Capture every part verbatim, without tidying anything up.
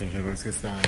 Okay, let's get started.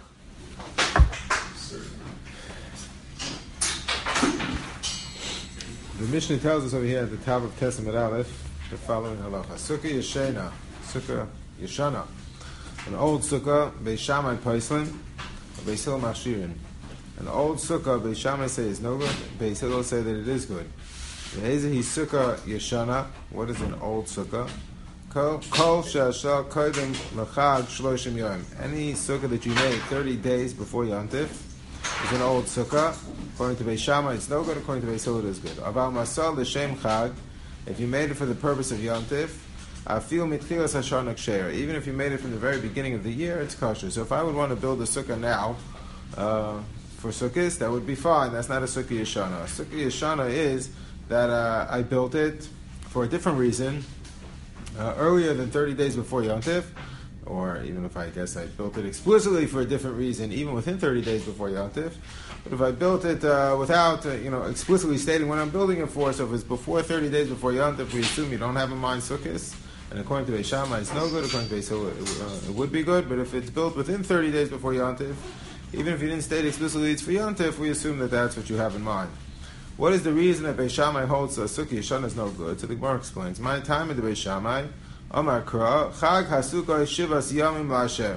The Mishnah tells us over here at the top of Testament Aleph the following halacha: Sukkah Yeshena, Sukkah Yeshana, an old Sukkah Beis Shammai Paislim, Beis Hillel Machshirin. An old Sukkah Beis Shammai say is no good, Beis Hillel say that it is good. Yehizahi Sukkah Yeshana. What is an old Sukkah? Kol she'ashal kodim l'chag shloshim yom. Any sukkah that you made thirty days before Yom Tif is an old sukkah. According to Beis Shammai, it's no good. According to Beis Hillel, it is good. Aval masal l'shem chag. If you made it for the purpose of Yom Tif, afil mitchilas hashar naksher. Even if you made it from the very beginning of the year, it's kosher. So if I would want to build a sukkah now uh, for sukkahs, that would be fine. That's not a sukkah yeshana. A sukkah yeshana is that uh, I built it for a different reason. Uh, earlier than thirty days before Yom Tif, or even if I guess I built it explicitly for a different reason, even within thirty days before Yom Tif. But if I built it uh, without, uh, you know, explicitly stating when I'm building it for, so if it's before thirty days before Yom Tif, we assume you don't have in mind sukkahs, and according to Beis Shammai, it's no good. According to Beis Hillel, it, uh, it would be good. But if it's built within thirty days before Yom Tif, even if you didn't state explicitly it's for Yom Tif, we assume that that's what you have in mind. What is the reason that Beis Shammai holds a sukkah yeshana is no good? So the Gemara explains. My time in the Beis Shammai, Amar Kra, Chag HaSukkah Shivas Yamim LaHashem.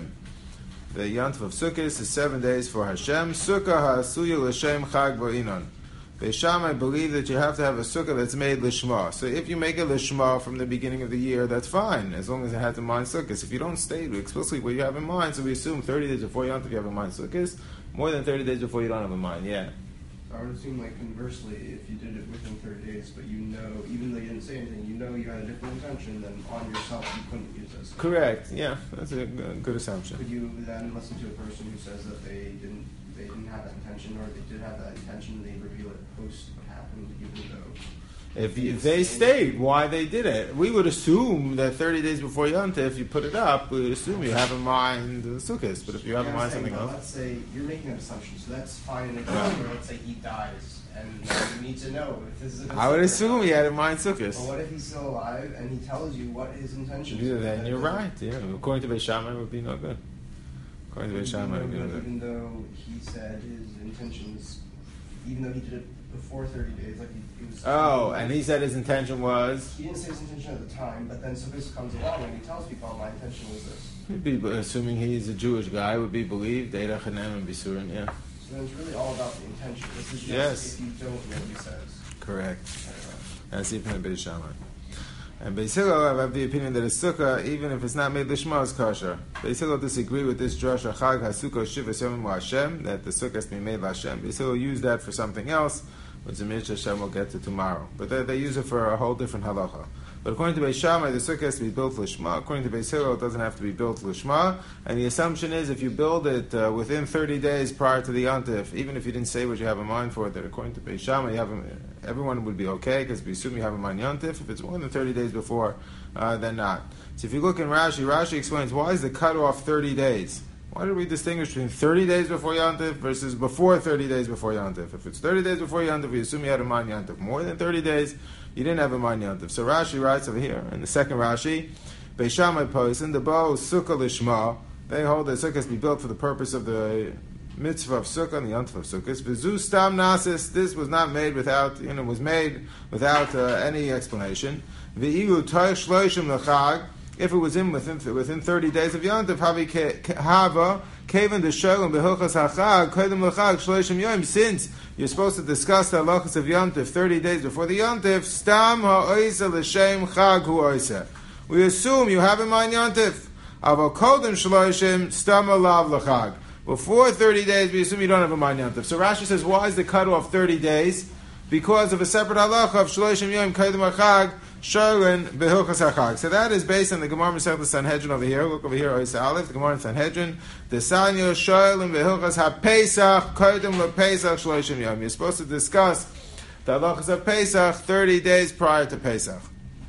The Yom Tov of Sukkot is seven days for Hashem. Sukkah HaSuya L'Shem Chag Va'inon. Beis Shammai believe that you have to have a sukkah that's made Lishma. So if you make a Lishma from the beginning of the year, that's fine, as long as it has in mind sukkahs. If you don't state explicitly what you have in mind, so we assume thirty days before Yom Tov you have in mind sukkahs, more than thirty days before you don't have in mind, yeah. I would assume, like, conversely, if you did it within thirty days, but you know, even though you didn't say anything, you know you had a different intention, then on yourself you couldn't use this. Correct, yeah, that's a good assumption. Could you then listen to a person who says that they didn't they didn't have that intention, or they did have that intention, they reveal it post what happened, even though... If, you, if they state why they did it, we would assume that thirty days before Yom Tov, if you put it up, we would assume you have in mind the sukkahs. But if you have yeah, in mind saying, something else, let's say you're making an assumption, so that's fine in a case where let's say he dies, and you need to know if this is. A I would assume he had in mind sukkahs. But what if he's still alive and he tells you what his intention is? Yeah, then you're right. Yeah, according to Beis Shammai, it would be no good. According to Beis Shammai, it would be no good. Even though he said his intentions, even though he did it before thirty days, like he, he was... Oh, and he said his intention was... He didn't say his intention at the time, but then Sukkot comes along and he tells people, oh, my intention was this. He'd be, assuming he's a Jewish guy, would be believed, Eidach Hanem and Bisurin, yeah. So then it's really all about the intention. This is just yes. if you don't know what he says. Correct. That's the opinion of Beis Shammai. And Beis Hillel have the opinion that a sukkah, even if it's not made lishma, is kosher. Beis Hillel disagree with this drasha Chag HaSukkah Shivas Yomim LaHashem, that the sukkah has to be made LaHashem. Beis Hillel use that for something else, which the Midrash Hashem will get to tomorrow. But they, they use it for a whole different halacha. But according to Beis Shammai, the sukkah has to be built lishma. According to Beis Hillel, it doesn't have to be built lishma. And the assumption is, if you build it uh, within thirty days prior to the Yom Tif, even if you didn't say what you have in mind for it, that according to Beis Shammai, you have a, everyone would be okay, because we assume you have in mind Yom Tif. If it's more than thirty days before, uh, then not. So if you look in Rashi, Rashi explains, why is the cutoff thirty days? Why did we distinguish between thirty days before Yom Tif versus before thirty days before Yom Tif? If it's thirty days before Yom Tif, we assume you had in mind Yom Tif. More than thirty days, you didn't have in mind Yom Tif. So Rashi writes over here, in the second Rashi, Beis Shammai poison, the bow sukkah lishma, they hold that sukkah has to be built for the purpose of the mitzvah of sukkah and the Yom Tif of sukkahs. V'zu stam nasis, this was not made without, you know, was made without uh, any explanation. V'ilu toich shloishim l'chag, if it was in within within thirty days of Yom Tov, havi hava kaven the shalom behilchas hachag kodim lechag shloishim yom. Since you're supposed to discuss the halachas of Yom Tov thirty days before the Yom Tov, stam ha'oisa l'shem chag hu oisa. We assume you have in mind Yom Tov. Aval kodim shloishim stam alav l'chag. Before thirty days, we assume you don't have in mind Yom Tov. So Rashi says, why is the cutoff thirty days? Because of a separate halacha of shloishim yom kodim hachag. Sholin behilchas hachag. So that is based on the Gemara Masechta Sanhedrin over here. Look over here, Oisa Aleph, the Gemara in Sanhedrin. The Sanyo Sholin behilchas haPesach kodim lePesach shloishim yom. You're supposed to discuss the halachas of Pesach thirty days prior to Pesach.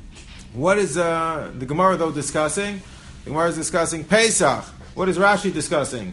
What is uh, the Gemara though discussing? The Gemara is discussing Pesach. What is Rashi discussing?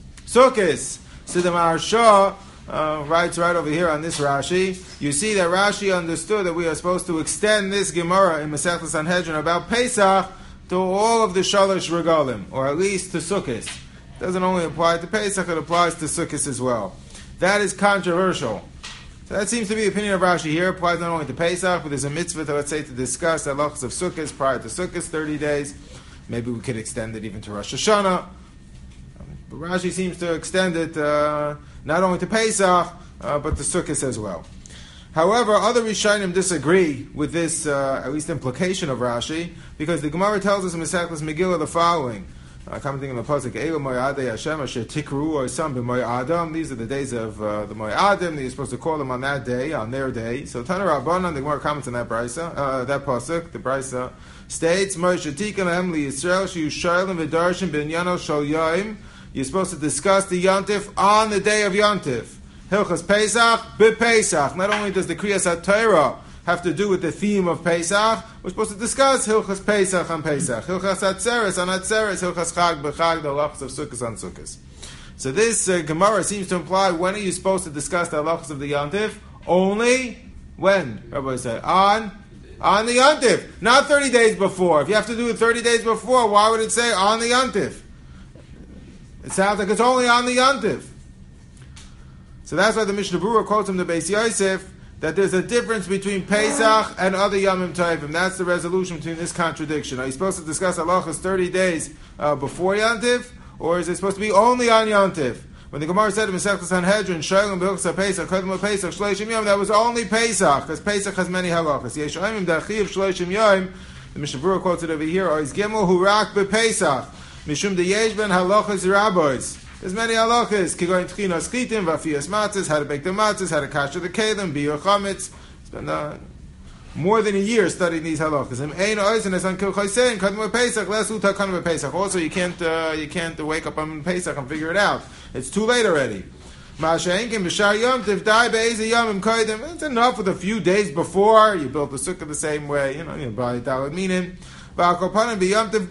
Sukkos. So the Maharsha Uh, writes right over here on this Rashi. You see that Rashi understood that we are supposed to extend this Gemara in Masechta Sanhedrin about Pesach to all of the Shalosh Regalim, or at least to Sukkot. doesn't only apply to Pesach, it applies to Sukkot as well. That is controversial. So that seems to be the opinion of Rashi here. It applies not only to Pesach, but there's a mitzvah, to, let's say, to discuss the halachas of Sukkot prior to Sukkot, thirty days. Maybe we could extend it even to Rosh Hashanah. But Rashi seems to extend it uh, not only to Pesach, uh, but to Sukkot as well. However, other Rishonim disagree with this, uh, at least implication of Rashi, because the Gemara tells us in Masechtas Megillah the following. Uh, commenting on the pasuk, Eilu Mo'adei Hashem Asher Tikru Oisam B'Mo'adam. These are the days of uh, the Mo'adim that you're supposed to call them on that day, on their day. So Tana Rabbanan, the Gemara comments on that brisa, uh, that pasuk. The brisa states, Moshe Tikan Lahem LiYisrael Sheyu Shaylim V'Darshin B'Inyano Shal Yom. You're supposed to discuss the Yontif on the day of Yontif. Hilchas Pesach B'Pesach. Not only does the Kriyas HaTorah have to do with the theme of Pesach, we're supposed to discuss Hilchas Pesach on Pesach, Hilchas Atzeres on Atzeres, Hilchas Chag B'Chag, the halachas of Sukkos on Sukkos. So this uh, Gemara seems to imply, when are you supposed to discuss the halachas of the Yontif? Only when? Rabbi said, on on the Yontif, not thirty days before. If you have to do it thirty days before, why would it say on the Yontif? It sounds like it's only on the Yontif. So that's why the Mishnah Berurah quotes him the Beis Yosef, that there's a difference between Pesach and other Yomim Tovim. That's the resolution between this contradiction. Are you supposed to discuss halachas thirty days uh, before Yontif, or is it supposed to be only on Yontif? When the Gemara said in Masechtas Sanhedrin, Shaylim b'Hilchas Pesach, Kedem Pesach, Shloshim Yom, that was only Pesach, because Pesach has many halachas. Yeshayim Dachiv Shloshim Yom, the Mishnah Berurah quotes it over here, or is Gimel Hurak b'Pesach, Mishum deYesh ben halachas rabbis. There's many halachas. Kigoyin tchinas chitim, vafiyas matzahs, how to bake the matzahs, how to kasher the kelim, biur chametz. Spend uh, more than a year studying these halachas. And ein oizen es an kil chaysein kadmu Pesach les uta kadmu Pesach. Also, you can't uh, you can't uh, wake up on Pesach and figure it out. It's too late already. Ma'ashenkim b'shar yom tivdai be'ezeh yomim koydem. It's enough with a few days before. You built the sukkah the same way. You know, you buy daled minim. You're supposed to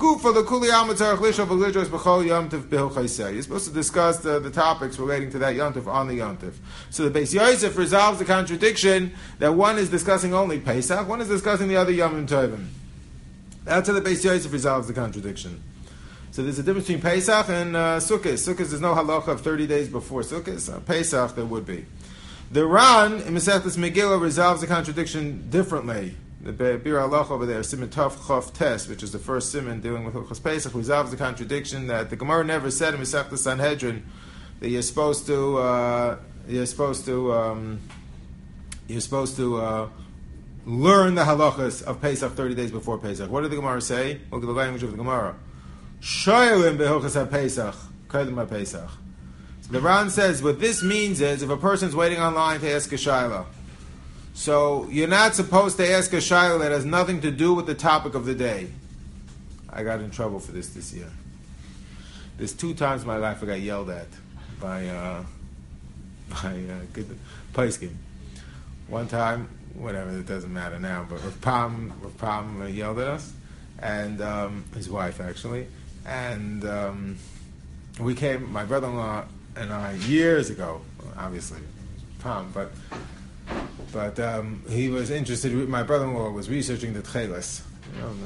discuss the, the topics relating to that Yontif on the Yontif. So the Beis Yosef resolves the contradiction that one is discussing only Pesach, one is discussing the other Yomim Tovim. That's how the Beis Yosef resolves the contradiction. So there's a difference between Pesach and uh, Sukkot. Sukkot, there's no halacha of thirty days before Sukkot. Uh, Pesach, there would be. The Ran in Masechtas Megillah resolves the contradiction differently. The Bir Halach over there, Siman Tov Chof Tes, which is the first Siman dealing with Hilchos Pesach, resolves the contradiction that the Gemara never said in Masechtas Sanhedrin that you're supposed to uh, you're supposed to um, you're supposed to uh, learn the halachas of Pesach thirty days before Pesach. What did the Gemara say? Look at the language of the Gemara. Shoylim beHilchos Pesach, Kedem Pesach. So the Ran says what this means is if a person's waiting online to ask a shayla. So you're not supposed to ask a shayla that has nothing to do with the topic of the day. I got in trouble for this this year. There's two times in my life I got yelled at by uh, by uh, Paiskin. One time, whatever, it doesn't matter now, but Rav Pam, Rav Pam uh, yelled at us, and um, his wife actually, and um, we came, my brother-in-law and I, years ago, obviously, Pam, but. But um, he was interested. My brother-in-law was researching the Tcheles. You know,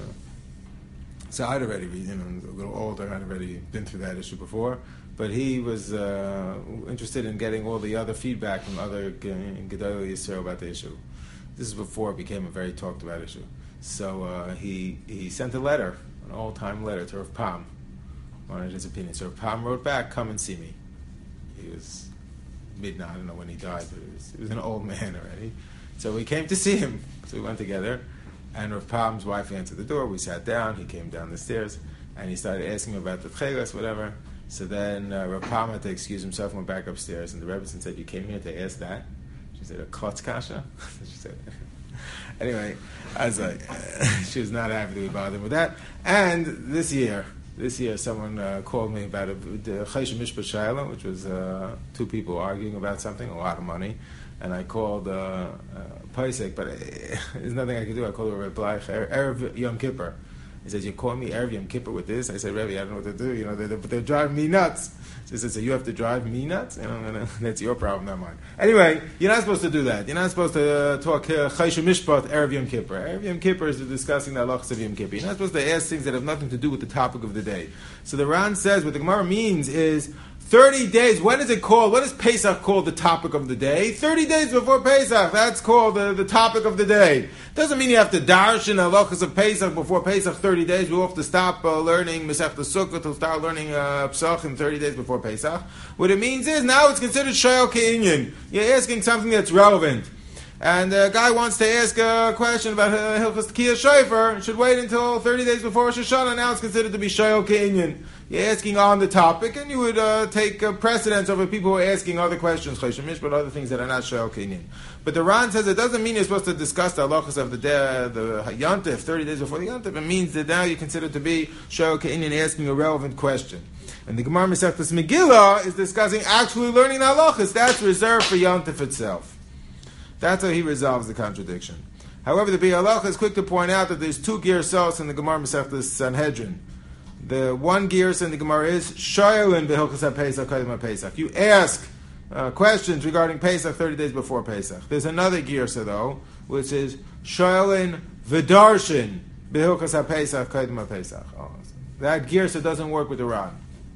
so I'd already, you know, a little older. I'd already been through that issue before. But he was uh, interested in getting all the other feedback from other Gedolei Yisrael about the issue. This is before it became a very talked about issue. So uh, he he sent a letter, an all-time letter to Rav Pam, wanted his opinion. So Rav Pam wrote back, "Come and see me." He was midnight. I don't know when he died, but he was, he was an old man already. So we came to see him. So we went together, and Rav Pam's wife answered the door. We sat down. He came down the stairs, and he started asking me about the tchelas, whatever. So then uh, Rav Pam had to excuse himself and went back upstairs, and the Rebbe said, "You came here to ask that?" She said, "A klotz kasha?" She said. Anyway, I was like, she was not happy to be bothered with that. And this year, This year, someone uh, called me about a Chayshim Mishpat Shayla, which was uh, two people arguing about something, a lot of money. And I called uh, uh, Paisek, but uh, there's nothing I could do. I called her Rebbe Bleich, Erev Yom Kippur. He says, you call me Erev Yom Kippur with this? I say, Rebbe, I don't know what to do. You know, they're, they're driving me nuts. So he says, so you have to drive me nuts? You know, that's your problem, not mine. Anyway, you're not supposed to do that. You're not supposed to uh, talk Chayshim Mishpat Erev Yom Kippur. Erev Yom Kippur is discussing the halachas of Yom Kippur. You're not supposed to ask things that have nothing to do with the topic of the day. So the Ran says, what the Gemara means is, thirty days, when is it called? When is Pesach called the topic of the day? thirty days before Pesach, that's called the, the topic of the day. Doesn't mean you have to darshan halachas of Pesach before Pesach thirty days. We have to stop uh, learning Masechta Sukkot to start learning uh, Pesachim thirty days before Pesach. What it means is now it's considered Shayal Ke'inyan. You're asking something that's relevant. And a guy wants to ask a question about uh, Hilchas Tekiyah Shofar, should wait until thirty days before Rosh Hashanah. Now it's considered to be Shayal Ke'inyan. You're asking on the topic, and you would uh, take uh, precedence over people who are asking other questions, Chayshim but other things that are not Shayal Ke'inyan. But the Ran says it doesn't mean you're supposed to discuss the halachas of the day, the Yantif, thirty days before the Yantif. It means that now you consider to be Shayal Ke'inyan asking a relevant question. And the Gemara Masechtas Megillah is discussing actually learning the halachas. That's reserved for Yantif itself. That's how he resolves the contradiction. However, the Biur Halacha is quick to point out that there's two girsos in the Gemara Masechtas Sanhedrin. The one girsa in the Gemara is Shayalin b'Hilchas HaPesach Kodem HaPesach. You ask uh, questions regarding Pesach thirty days before Pesach. There's another girsa though, which is Shayalin v'Darshin b'Hilchas HaPesach Kodem HaPesach. Oh, that girsa doesn't work with the Ran.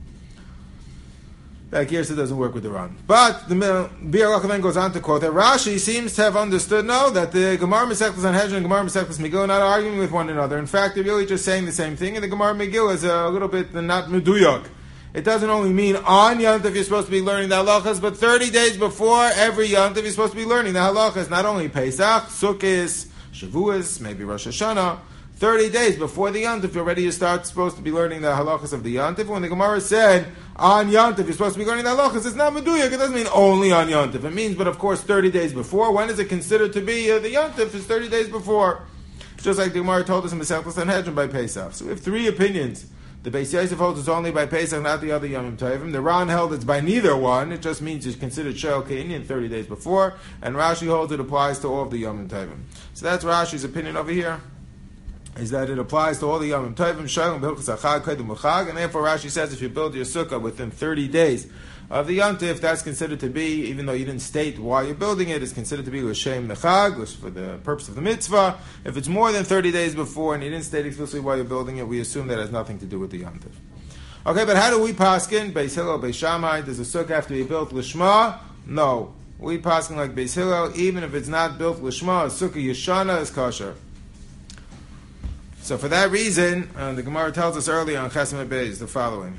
That girsa doesn't work with the Ran. But the Biur Halacha then goes on to quote that Rashi seems to have understood, no, that the Gemara Masechtas Sanhedrin and Gemara Masechtas Megillah are not arguing with one another. In fact, they're really just saying the same thing, and the Gemara Megillah is a little bit not meduyak. It doesn't only mean on Yantif you're supposed to be learning the halachas, but thirty days before every Yantif you're supposed to be learning the halachas. Not only Pesach, Sukkot, Shavuos, maybe Rosh Hashanah. thirty days before the Yantif, you're ready to start supposed to be learning the halachas of the Yantif. When the Gemara said, on Yantif, you're supposed to be learning the halachas, it's not meduyak. It doesn't mean only on Yantif. It means, but of course, thirty days before. When is it considered to be uh, the Yantif? It's thirty days before. Just like the Gemara told us in Masechtas Sanhedrin by Pesach. So we have three opinions. The Beis Yosef holds it's only by Pesach, not the other Yom Tovim. The Ran held it's by neither one. It just means it's considered Shayal Ke'inyan thirty days before. And Rashi holds it applies to all of the Yom Tovim. So that's Rashi's opinion over here. Is that it applies to all the Yom Tovim, Shayim, B'Hilchas HaChag, Kodem HaChag, and therefore Rashi says if you build your sukkah within thirty days of the Yom Tov, that's considered to be, even though you didn't state why you're building it, it's considered to be L'Shem Nechag, for the purpose of the mitzvah. If it's more than thirty days before and you didn't state explicitly why you're building it, we assume that has nothing to do with the Yom Tov. Okay, but how do we paskin? Beis Hillel, Beis Shammai, does the sukkah have to be built L'Shma? No. We paskin like Beis Hillel, even if it's not built L'Shma, a sukkah Yeshana is kosher. So for that reason, uh, the Gemara tells us earlier on Chesed Beis the following: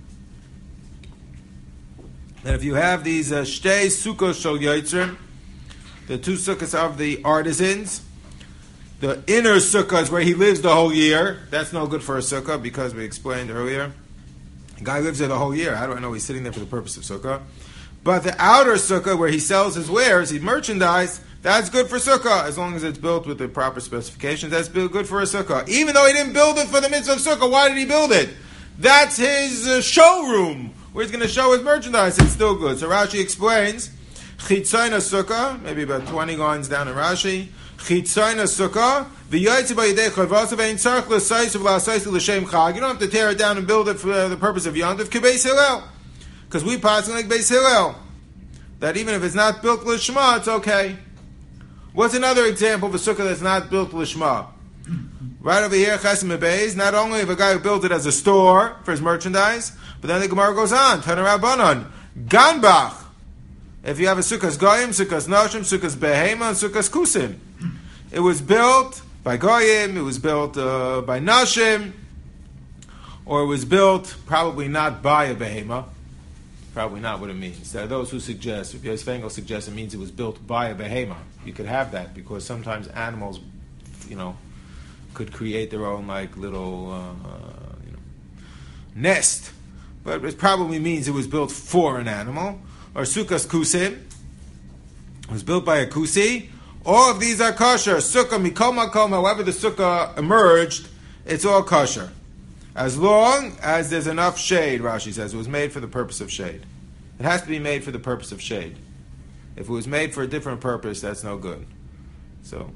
that if you have these uh, shtei sukkos shel yotzrim, the two sukkahs of the artisans, the inner sukkah is where he lives the whole year. That's no good for a sukkah because we explained earlier, the guy lives there the whole year. How do I know he's sitting there for the purpose of sukkah? But the outer sukkah where he sells his wares, his merchandise, that's good for sukkah, as long as it's built with the proper specifications. That's good for a sukkah. Even though he didn't build it for the mitzvah of sukkah, why did he build it? That's his uh, showroom, where he's going to show his merchandise. It's still good. So Rashi explains, Chitzayna sukkah, maybe about twenty lines down in Rashi, Chitzayna sukkah, v'yaytze b'yidei chayvasav ein tzarich l'saysav l'asaysav l'shem chag. You don't have to tear it down and build it for the purpose of Yom Tov, k'beis Hillel. Because we pass like Beis Hillel, that even if it's not built l'shma, it's okay. What's another example of a sukkah that's not built l'shma? Right over here, Chesed Beis, not only of a guy who built it as a store for his merchandise, but then the Gemara goes on, Tana Rabbanon, Ganbach. If you have a sukkah's goyim, sukkah's noshim, sukkah's behema, and sukkah's kusim. It was built by goyim, it was built uh, by noshim, or it was built probably not by a behema. Probably not what it means. There are those who suggest, if Yosef Engel suggests it means it was built by a behema. You could have that because sometimes animals, you know, could create their own like little, uh, you know, nest. But it probably means it was built for an animal. Or Sukkah's Kusim was built by a Kusi. All of these are kosher. Sukkah Mikol Makom, however the Sukkah emerged, it's all kosher. As long as there's enough shade, Rashi says, it was made for the purpose of shade. It has to be made for the purpose of shade. If it was made for a different purpose, that's no good. So,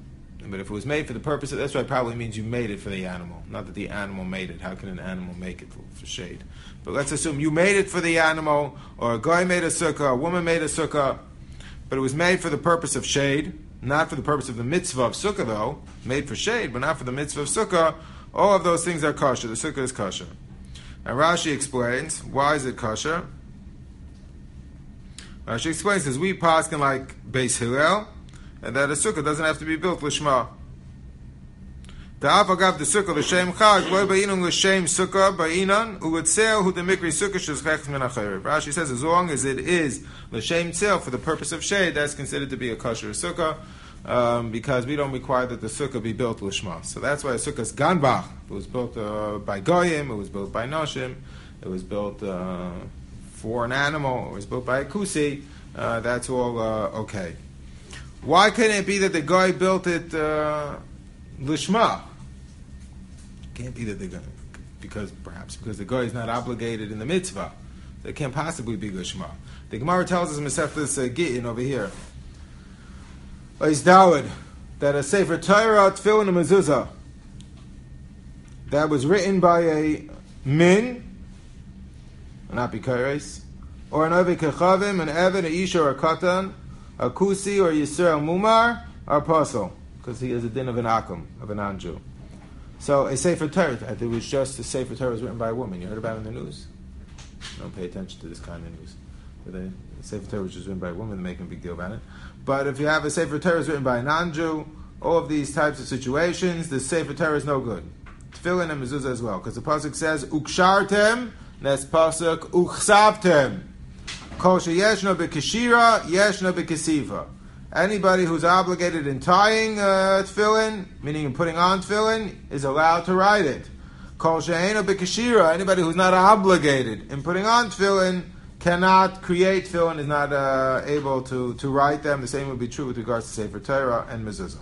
But if it was made for the purpose of, that's why it probably means you made it for the animal, not that the animal made it. How can an animal make it for, for shade? But let's assume you made it for the animal, or a guy made a sukkah, a woman made a sukkah, but it was made for the purpose of shade, not for the purpose of the mitzvah of sukkah though, made for shade, but not for the mitzvah of sukkah. All of those things are kosher. The sukkah is kosher. And Rashi explains, why is it kosher? Rashi explains, because we paskin like Beis Hillel, and that a sukkah doesn't have to be built l'shma. Ta'af agav the sukkah l'shem chag, loy ba'inun l'shem sukkah ba'inan, u'letzel hu demikri sukkah shezchech min ha'chayrev. Rashi says, as long as it is l'shem tzel, for the purpose of shade, that's considered to be a kosher sukkah, um, because we don't require that the sukkah be built l'shma. So that's why a sukkah is ganbach. It was built uh, by goyim, it was built by noshim, it was built uh, for an animal, it was built by a kusi, uh, that's all uh, okay. Why couldn't it be that the guy built it uh, lishma? Can't be that the guy, because perhaps because the guy is not obligated in the mitzvah. So it can't possibly be lishma. The Gemara tells us in Masechtas uh, Gittin over here, Ois Dawid, that a Sefer Torah, Tefillin, and Mezuzah that was written by a min, not bikares, or an Ovi Kechavim, an Evan, a Isha, or a Katan, a Kusi or Yisrael Mumar are apostle, because he is a din of an Akum, of a non-Jew. So a Sefer Torah, I think it was just a Sefer Torah was written by a woman. You heard about it in the news? Don't pay attention to this kind of news. But a Sefer Torah was just written by a woman, they're making a big deal about it. But if you have a Sefer Torah was written by a non-Jew, all of these types of situations, the Sefer Torah is no good. Tefillin and mezuzah as well, because the pasuk says ukshartem, next pasuk uchsavtem. Kol sheyeshno b'keshira, yeshno b'kesiva. Anybody who's obligated in tying uh, tefillin, meaning in putting on tefillin, is allowed to write it. Kol she'eno b'keshira. Anybody who's not obligated in putting on tefillin cannot create tefillin, is not uh, able to, to write them. The same would be true with regards to Sefer Torah and mezuzah.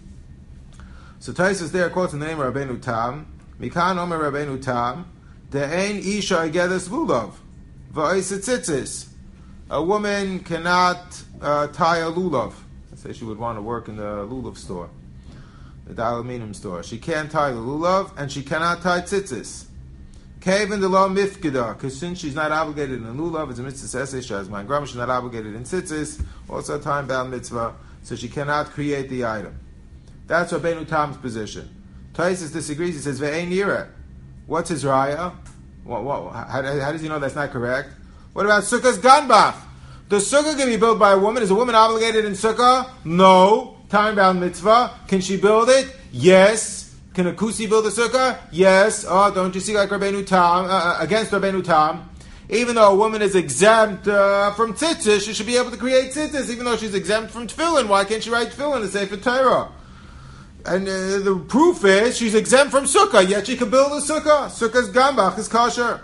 So Taisus there quotes in the name of Rabbeinu Tam. Mikan Omer Rabbeinu Tam. De'ein isha agedes lulav. Va'oset tzitzis. A woman cannot uh, tie a lulav. Let's say she would want to work in the lulav store, the aluminum store. She can't tie the lulav, and she cannot tie tzitzis. Kevin de lo mifkida, because since she's not obligated in lulav, it's a mitzvah essay. She has mind grammar. She's not obligated in tzitzis, also a time bound mitzvah, so she cannot create the item. That's Rabbeinu Tam's position. Taisus disagrees. He says ve'ein yireh. What's his raya? What, what, how, how does he know that's not correct? What about Sukkah's ganbach? The Sukkah can be built by a woman. Is a woman obligated in Sukkah? No. Time-bound mitzvah. Can she build it? Yes. Can a Kusi build a Sukkah? Yes. Oh, don't you see like Rabbeinu Tam, uh, against Rabbeinu Tam? Even though a woman is exempt uh, from tzitzis, she should be able to create tzitzis. Even though she's exempt from tefillin, why can't she write tefillin to Sefer Torah? And uh, the proof is she's exempt from Sukkah, yet she can build a Sukkah. Sukkah's ganbach is kosher.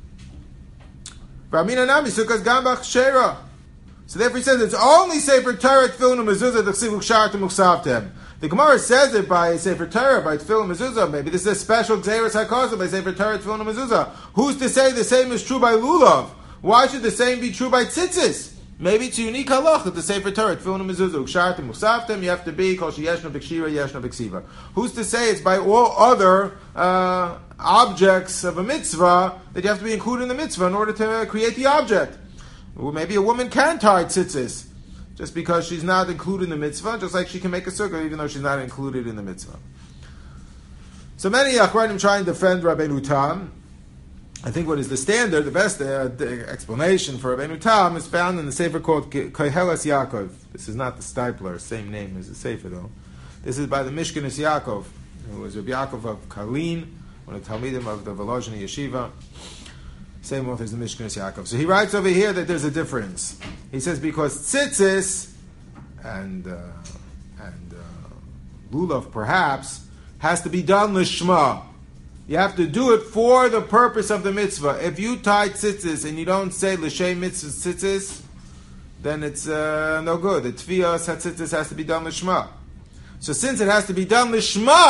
Ramina Nami, Sukkah's Gambach Shera. So therefore he says it's only Sefer Torah, Tefillin, and Mezuzah, the Chsiv Ukshartem Uksavtem. The Gemara says it by Sefer Torah, by Tefillin, and Mezuzah. Maybe this is a special Gzeres HaKosa by Sefer Torah, Tefillin, and Mezuzah. Who's to say the same is true by Lulav? Why should the same be true by Tzitzis? Maybe it's a unique halach that the Sefer Torah, Tefillin, and Mezuzah, Ukshartem Uksavtem, you have to be Kol Sheyeshno B'Kshira, Yeshno B'Ksiva. Who's to say it's by all other uh, objects of a mitzvah that you have to be included in the mitzvah in order to create the object? Well, maybe a woman can tie tzitzis just because she's not included in the mitzvah, just like she can make a sukkah even though she's not included in the mitzvah. So many Achronim try and defend Rabbeinu Tam. I think what is the standard, the best uh, the explanation for Rabbeinu Tam is found in the sefer called Koheles Yaakov. This is not the Stipler, same name as the sefer though. This is by the Mishkenes Yaakov, who was Rabbi Yaakov of Kalin, one of the Talmidim of the Volozhiny Yeshiva. Same author as the Mishkenes Yaakov. So he writes over here that there's a difference. He says because tzitzis and uh, and uh, lulav perhaps has to be done lishma. You have to do it for the purpose of the mitzvah. If you tie tzitzis and you don't say l'shem mitzvah tzitzis, then it's uh, no good. The tefillah tzitzis has to be done lishma. So since it has to be done lishma,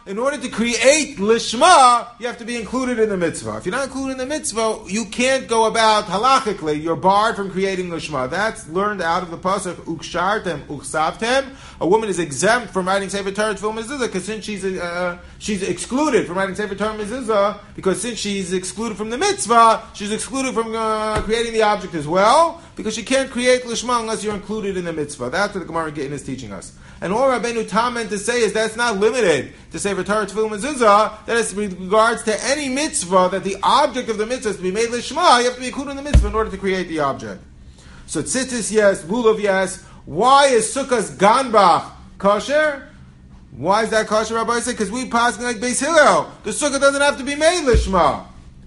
in order to create lishma, you have to be included in the mitzvah. If you're not included in the mitzvah, you can't go about halachically. You're barred from creating lishma. That's learned out of the pasuk ukshartem uksavtem. A woman is exempt from writing sefer Torah tefillah mezuzah because since she's uh, she's excluded from writing sefer Torah mezuzah because since she's excluded from the mitzvah, she's excluded from uh, creating the object as well because she can't create lishma unless you're included in the mitzvah. That's what the Gemara Gittin is teaching us. And all Rabbeinu Tam meant to say is that's not limited to sefer Torah tefillah mezuzah. That is with regards to any mitzvah that the object of the mitzvah is to be made lishma. You have to be included in the mitzvah in order to create the object. So tzitzis yes, lulav yes. Why is sukkah's ganbach kosher? Why is that kosher, Rabbi said? Because we pass like Beis Hillel. The sukkah doesn't have to be made lishma.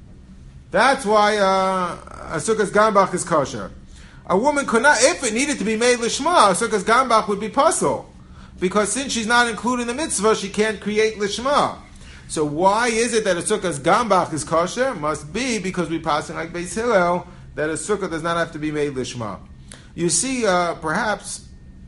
That's why uh, a sukkah's ganbach is kosher. A woman could not, if it needed to be made lishma, a sukkah's ganbach would be pasul. Because since she's not included in the mitzvah, she can't create lishma. So why is it that a sukkah's gambach is kosher? Must be because we passing like Beis Hillel that a sukkah does not have to be made lishma. You see, uh, perhaps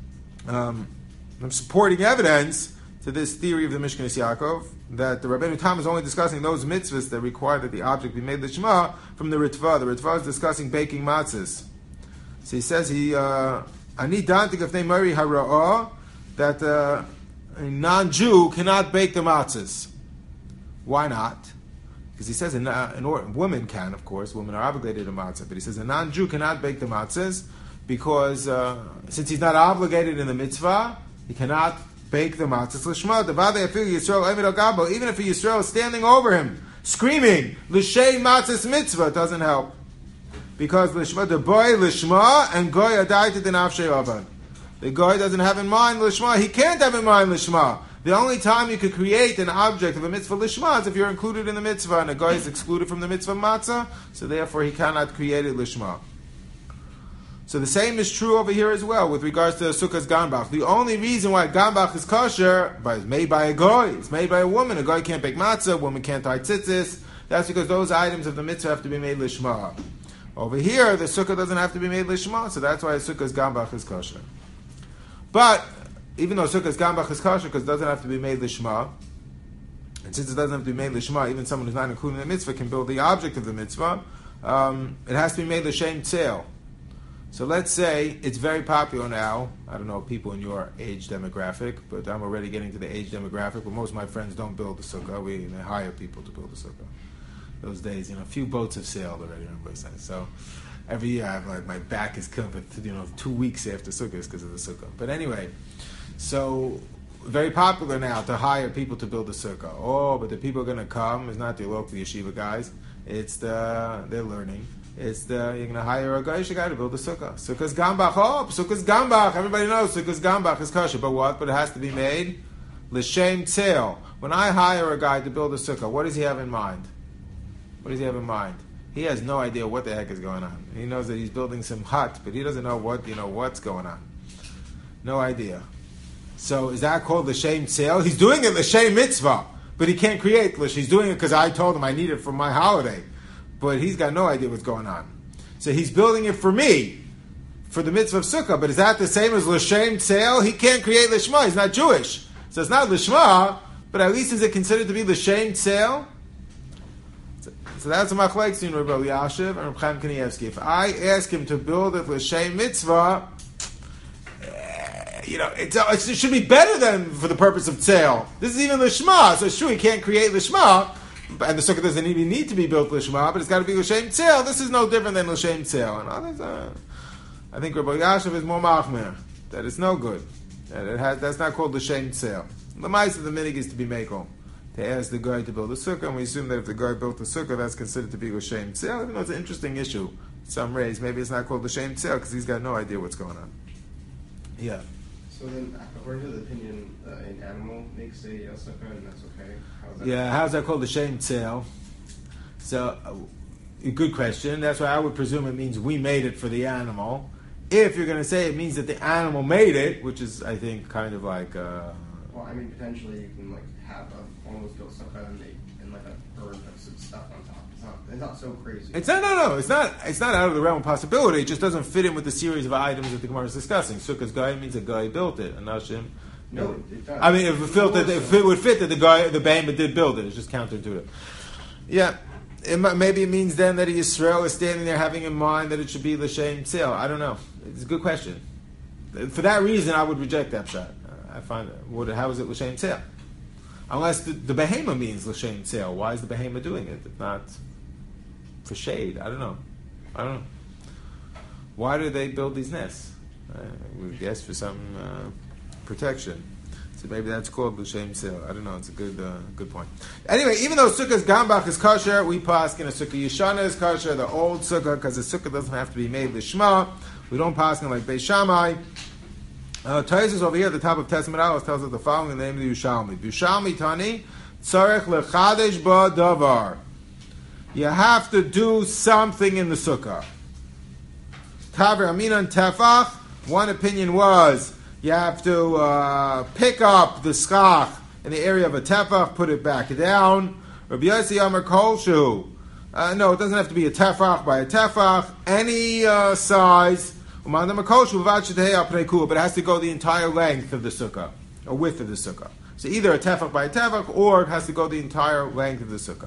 um, supporting evidence to this theory of the Mishkanis Yaakov that the Rabbeinu Tam is only discussing those mitzvahs that require that the object be made lishma from the Ritva. The Ritva is discussing baking matzahs. So he says he ani dantik of mari hara'ah that uh, a non-Jew cannot bake the matzahs. Why not? Because he says, an, uh, an or, women can, of course. Women are obligated to matzah. But he says a non-Jew cannot bake the matzahs because uh, since he's not obligated in the mitzvah, he cannot bake the matzahs. L'shma, devadei afilu Yisrael evid al gabo. Even if a Yisrael is standing over him, screaming, l'shei matzahs mitzvah, it doesn't help. Because l'shma, the boy l'shma, and goy adayta denafshei avan. The guy doesn't have in mind lishma. He can't have in mind lishma. The only time you could create an object of a mitzvah lishma is if you're included in the mitzvah, and a guy is excluded from the mitzvah matzah, so therefore he cannot create it lishma. So the same is true over here as well with regards to sukkah's ganbach. The only reason why ganbach is kosher is made by a guy. It's made by a woman. A guy can't bake matzah. A woman can't tie tzitzis. That's because those items of the mitzvah have to be made lishma. Over here, the sukkah doesn't have to be made lishma, so that's why a sukkah's ganbach is kosher. But even though sukkah's gambach is kosher because it doesn't have to be made lishma, and since it doesn't have to be made lishma, even someone who's not included in the mitzvah can build the object of the mitzvah. Um, it has to be made l'shem tzeil. So let's say it's very popular now. I don't know people in your age demographic, but I'm already getting to the age demographic. But most of my friends don't build the sukkah. We they hire people to build the sukkah. Those days, you know, a few boats have sailed already. Everybody says so. Every year, I have like my back is killing for you know two weeks after Sukkot because of the Sukkah. But anyway, so very popular now to hire people to build a Sukkah. Oh, but the people are going to come. It's not the local yeshiva guys. It's the they're learning. It's the you're going to hire a guy guy to build a Sukkah. Sukkah's gambach. Oh, Sukkah's gambach. Everybody knows Sukkah's gambach is kosher. But what? But it has to be made l'shem tzeil. When I hire a guy to build a Sukkah, what does he have in mind? What does he have in mind? He has no idea what the heck is going on. He knows that he's building some hut, but he doesn't know what you know what's going on. No idea. So is that called l'shem tzeil? He's doing it l'shem mitzvah, but he can't create l'shem. He's doing it because I told him I need it for my holiday, but he's got no idea what's going on. So he's building it for me, for the mitzvah of sukkah. But is that the same as l'shem tzeil? He can't create l'shma. He's not Jewish, so it's not l'shma. But at least is it considered to be l'shem tzeil? So that's a machlek between Rabbi Yashiv and Rabbi Chaim Kanievsky. If I ask him to build it l'shem mitzvah, uh, you know, it's, uh, it should be better than for the purpose of tzeil. This is even l'shma, so it's true he can't create l'shma, and the sukkah doesn't even need to be built l'shma, but it's got to be l'shem tzeil. This is no different than l'shem tzeil. And others, uh, I think Rabbi Yashiv is more machmer, that it's no good. That it has, that's not called l'shem tzeil. The mice of the minig is to be makel. They ask the guy to build a sukkah, and we assume that if the guy built the sukkah, that's considered to be l'shem tzeil. Even though it's an interesting issue, some raise maybe it's not called l'shem tzeil because he's got no idea what's going on. Yeah. So then, according to the opinion, uh, an animal makes a uh, sukkah, and that's okay. How's that? Yeah, how's that called l'shem tzeil? So, uh, good question. That's why I would presume it means we made it for the animal. If you're going to say it means that the animal made it, which is, I think, kind of like. Uh, well, I mean, potentially you can like have a almost built sukkah and, they, and like a bird of some stuff on top. It's not, it's not so crazy. It's not, no, no. It's not. It's not out of the realm of possibility. It just doesn't fit in with the series of items that the Gemara is discussing. Sukkah's guy means a guy built it. Anashim No, it does. I mean, if it, felt that, if it would fit that the guy, the behemoth did build it, it's just counterintuitive. Yeah, it, maybe it means then that Yisrael is standing there having in mind that it should be l'shem tzel. I don't know. It's a good question. For that reason, I would reject that shot. I find what, how is it l'shem tzel? Unless the, the behemoth means l'shem tzel. Why is the behemoth doing it? If not for shade, I don't know. I don't know. Why do they build these nests? Uh, we guess for some uh, protection. So maybe that's called l'shem tzel. I don't know. It's a good uh, good point. Anyway, even though Sukkah's Gambach is kosher, we pass in a Sukkah Yeshana is kosher, the old Sukkah, because the Sukkah doesn't have to be made l'shma. We don't pass in like Beis Shammai. Uh, Taisus over here at the top of Testament Aleph tells us the following in the name of the Yushalmi. Yushalmi Tani, Tzarech lechadesh ba davar. You have to do something in the Sukkah. Taver Aminan Tefach. One opinion was you have to uh, pick up the schach in the area of a tefach, put it back down. Rabbi Yossi Amar Kolshu. Uh, no, it doesn't have to be a tefach by a tefach. Any uh, size. But it has to go the entire length of the sukkah, or width of the sukkah. So either a tefach by a tefach, or it has to go the entire length of the sukkah.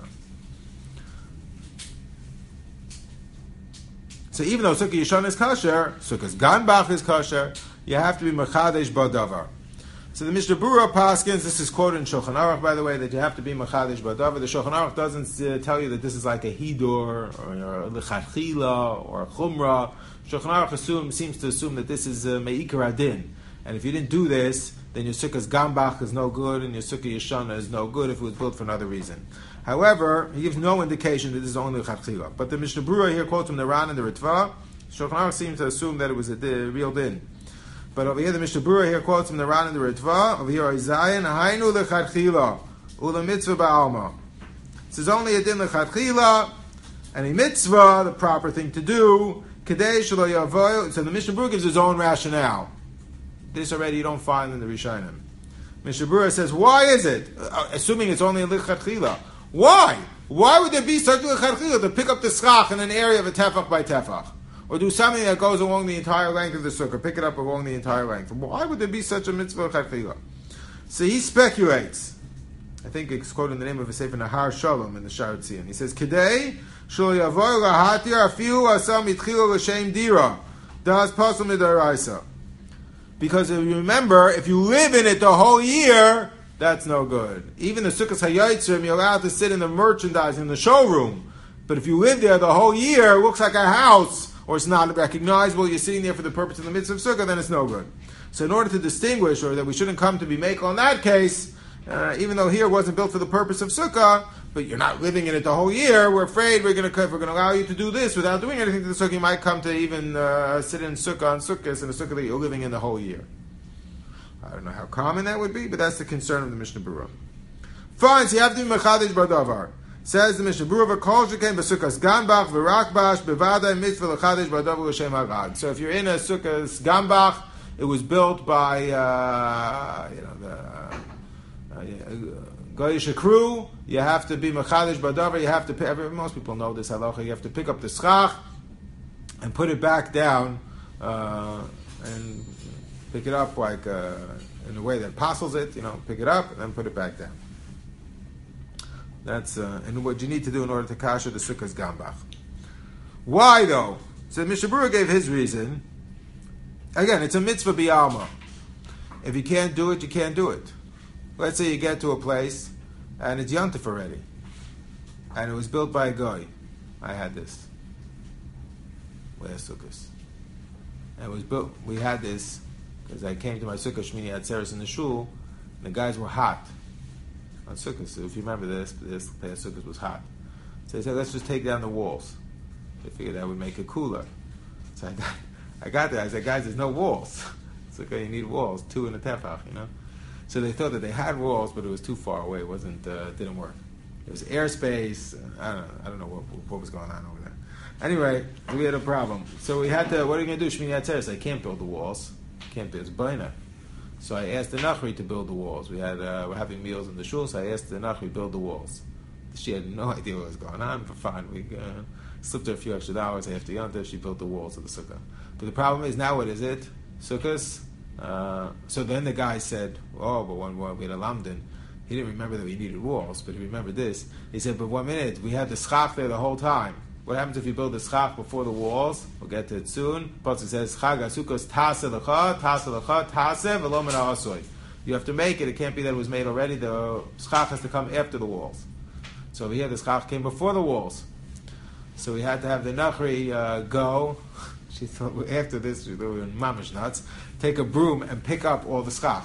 So even though Sukkah Yeshana is kosher, Sukkah's Ganbach is kosher, you have to be Mechadesh Badavar. So the Mishnah Berurah Paskins, this is quoted in Shulchan Aruch, by the way, that you have to be Mechadesh Badavar. The Shulchan Aruch doesn't uh, tell you that this is like a Hidur, or a Lechatchila, or a Chumrah. Shulchan Aruch assume, seems to assume that this is uh, Me'ikar Adin. And if you didn't do this, then your Sukkah's Gambach is no good, and your Sukkah Yeshana is no good if it was built for another reason. However, he gives no indication that this is only Lechatchila. But the Mishnah Berurah here quotes from the Ran and the Ritva. Shulchan Aruch seems to assume that it was a di- real din. But over here, the Mishnah Berurah here quotes from the Ran and the Ritva. Over here, Zayin, Hainu Lechatchila, Ula Mitzvah Ba'alma. This is only a din Lechatchila, and a mitzvah, the proper thing to do, Kadei Shelo Yavoy. So the Mishnah Berurah gives his own rationale. This already you don't find in the Rishonim. Mishnah Berurah says, why is it? Uh, assuming it's only a Lechatchila. Why? Why would there be such a Lechatchila to pick up the schach in an area of a tefach by tefach? Or do something that goes along the entire length of the sukkah, pick it up along the entire length. Why would there be such a mitzvah Lechatchila? So he speculates. I think it's quoted in the name of a Sefer Nahar Shalom in the Sha'ar Tzion. He says, Kedei shel yavoy lahatir afilu asam itchila l'shem dira das pasal midaraisa. Because if you remember, if you live in it the whole year, that's no good. Even the Sukkot HaYotzrim, you're allowed to sit in the merchandise in the showroom. But if you live there the whole year, it looks like a house, or it's not recognizable, you're sitting there for the purpose of the mitzvah of Sukkah, then it's no good. So in order to distinguish, or that we shouldn't come to be makel in that case, uh, even though here it wasn't built for the purpose of Sukkah, but you're not living in it the whole year, we're afraid we're going to if we're going to allow you to do this without doing anything to the Sukkah, you might come to even uh, sit in Sukkah on Sukkahs in a Sukkah that you're living in the whole year. I don't know how common that would be, but that's the concern of the Mishnah Berurah. Fine, so you have to be Mechadesh Badavar. Says the Mishnah Berurah, Kol Shekain B'Sukkahs Gambach V'Rakbash B'Vadai Mitzvah Lechadesh Badavar L'Shem Hagad. So if you're in a Sukkahs Gambach, it was built by uh, you know the uh, Goyish crew. You have to be Mechadesh Badavar. You have to pay, most people know this halacha. You have to pick up the schach and put it back down uh, and pick it up like uh, in a way that apostles it, you know, pick it up and then put it back down. That's uh, and what you need to do in order to kasher the Sukkah's Gambach. Why though? So Mishnah Berurah gave his reason. Again, it's a mitzvah b'alma. If you can't do it, you can't do it. Let's say you get to a place and it's Yontif already, and it was built by a guy. I had this last Sukkahs, and it was built. We had this. Because I came to my Sukkah Shmini Atzeres in the shul, and the guys were hot on Sukkah. So if you remember this, this past Sukkah was hot. So they said, let's just take down the walls. They figured that would make it cooler. So I got, I got there. I said, guys, there's no walls. It's okay, you need walls, two in a tefach, you know. So they thought that they had walls, but it was too far away. It wasn't, uh, didn't work. It was airspace. I don't know. I don't know what, what was going on over there. Anyway, we had a problem. So we had to. What are you going to do? Shmini Atzeres. I can't build the walls. Can't be, it's baina. So I asked the Nachri to build the walls. We had uh, we're having meals in the shul, so I asked the Nachri to build the walls. She had no idea what was going on, but fine. We uh, slipped her a few extra dollars after Yontif. She built the walls of the sukkah. But the problem is now, what is it? Sukkahs Uh, so then the guy said, oh, but when we had a Lamdan, he didn't remember that we needed walls, but he remembered this. He said, but one minute, we had the schach there the whole time. What happens if you build the schach before the walls? We'll get to it soon. Pasuk says, Chag HaSukkos tase lecha, tase lecha, tase v'lo min ha'asoi. You have to make it. It can't be that it was made already. The schach has to come after the walls. So over here, the schach came before the walls. So we had to have the Nachri uh, go. She thought, after this, we were mamish nuts, take a broom and pick up all the schach.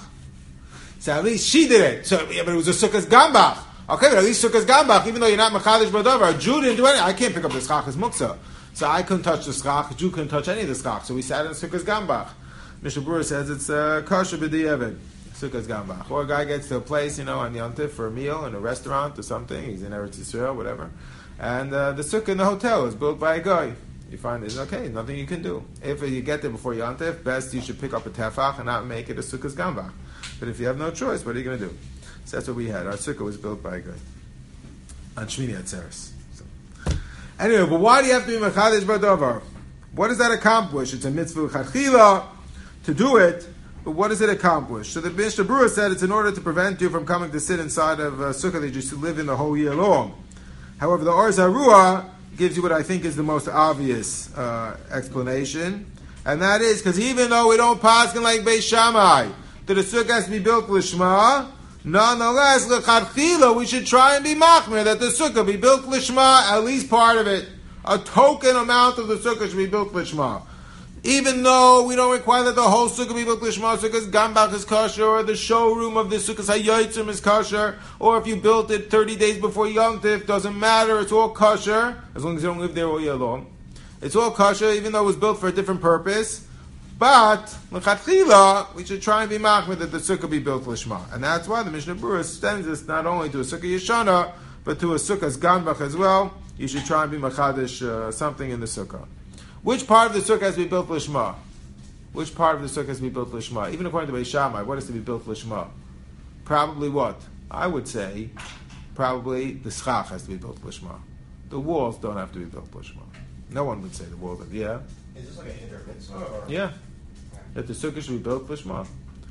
So at least she did it. So, yeah, but it was a Sukkos Gambach. Okay, but at least Sukkos Gambach, even though you're not Mechadish Badavar, a Jew didn't do anything. I can't pick up the schach as Muksa. So I couldn't touch the schach, a Jew couldn't touch any of the schach. So we sat in Sukkos Gambach. Mishnah Berurah says it's uh, kosher b'di'evid, Sukkos Gambach. Or a guy gets to a place, you know, on Yom Tov for a meal in a restaurant or something. He's in Eretz Yisrael, whatever. And uh, the sukkah in the hotel is built by a guy. You find it's okay, nothing you can do. If you get there before Yom Tov, best you should pick up a tefach and not make it a Sukkos Gambach. But if you have no choice, what are you going to do? So that's what we had. Our sukkah was built by a guy on Shmini Atzeres. So. Anyway, but why do you have to be Mechadish Badavar? What does that accomplish? It's a mitzvah chachila to do it, but what does it accomplish? So the Mishnah Berurah said it's in order to prevent you from coming to sit inside of a sukkah that you just live in the whole year long. However, the Or Zarua gives you what I think is the most obvious uh, explanation, and that is because even though we don't paskin like Beis Shammai, that the sukkah has to be built lishma, nonetheless, l'chadchila, we should try and be machmir that the sukkah be built lishma, at least part of it. A token amount of the sukkah should be built lishma. Even though we don't require that the whole sukkah be built lishma, sukkah's gambach is kosher, or the showroom of the sukkah's hayotzim is kosher, or if you built it thirty days before Yom Tov, doesn't matter, it's all kosher, as long as you don't live there all year long. It's all kosher, even though it was built for a different purpose. But, l'chatchila, we should try and be machmir that the sukkah be built lishma. And that's why the Mishnah Berurah extends this not only to a sukkah yeshana, but to a sukkah's gambach as well. You should try and be machadish uh, something in the sukkah. Which part of the sukkah has to be built lishma? Which part of the sukkah has to be built lishma? Even according to Beis Shammai, what is to be built lishma? Probably what? I would say, probably the schach has to be built lishma. The walls don't have to be built lishma. No one would say the walls. Yeah. Is this like an intermitzvah? Or? Yeah. That the sukkah should be built lishma.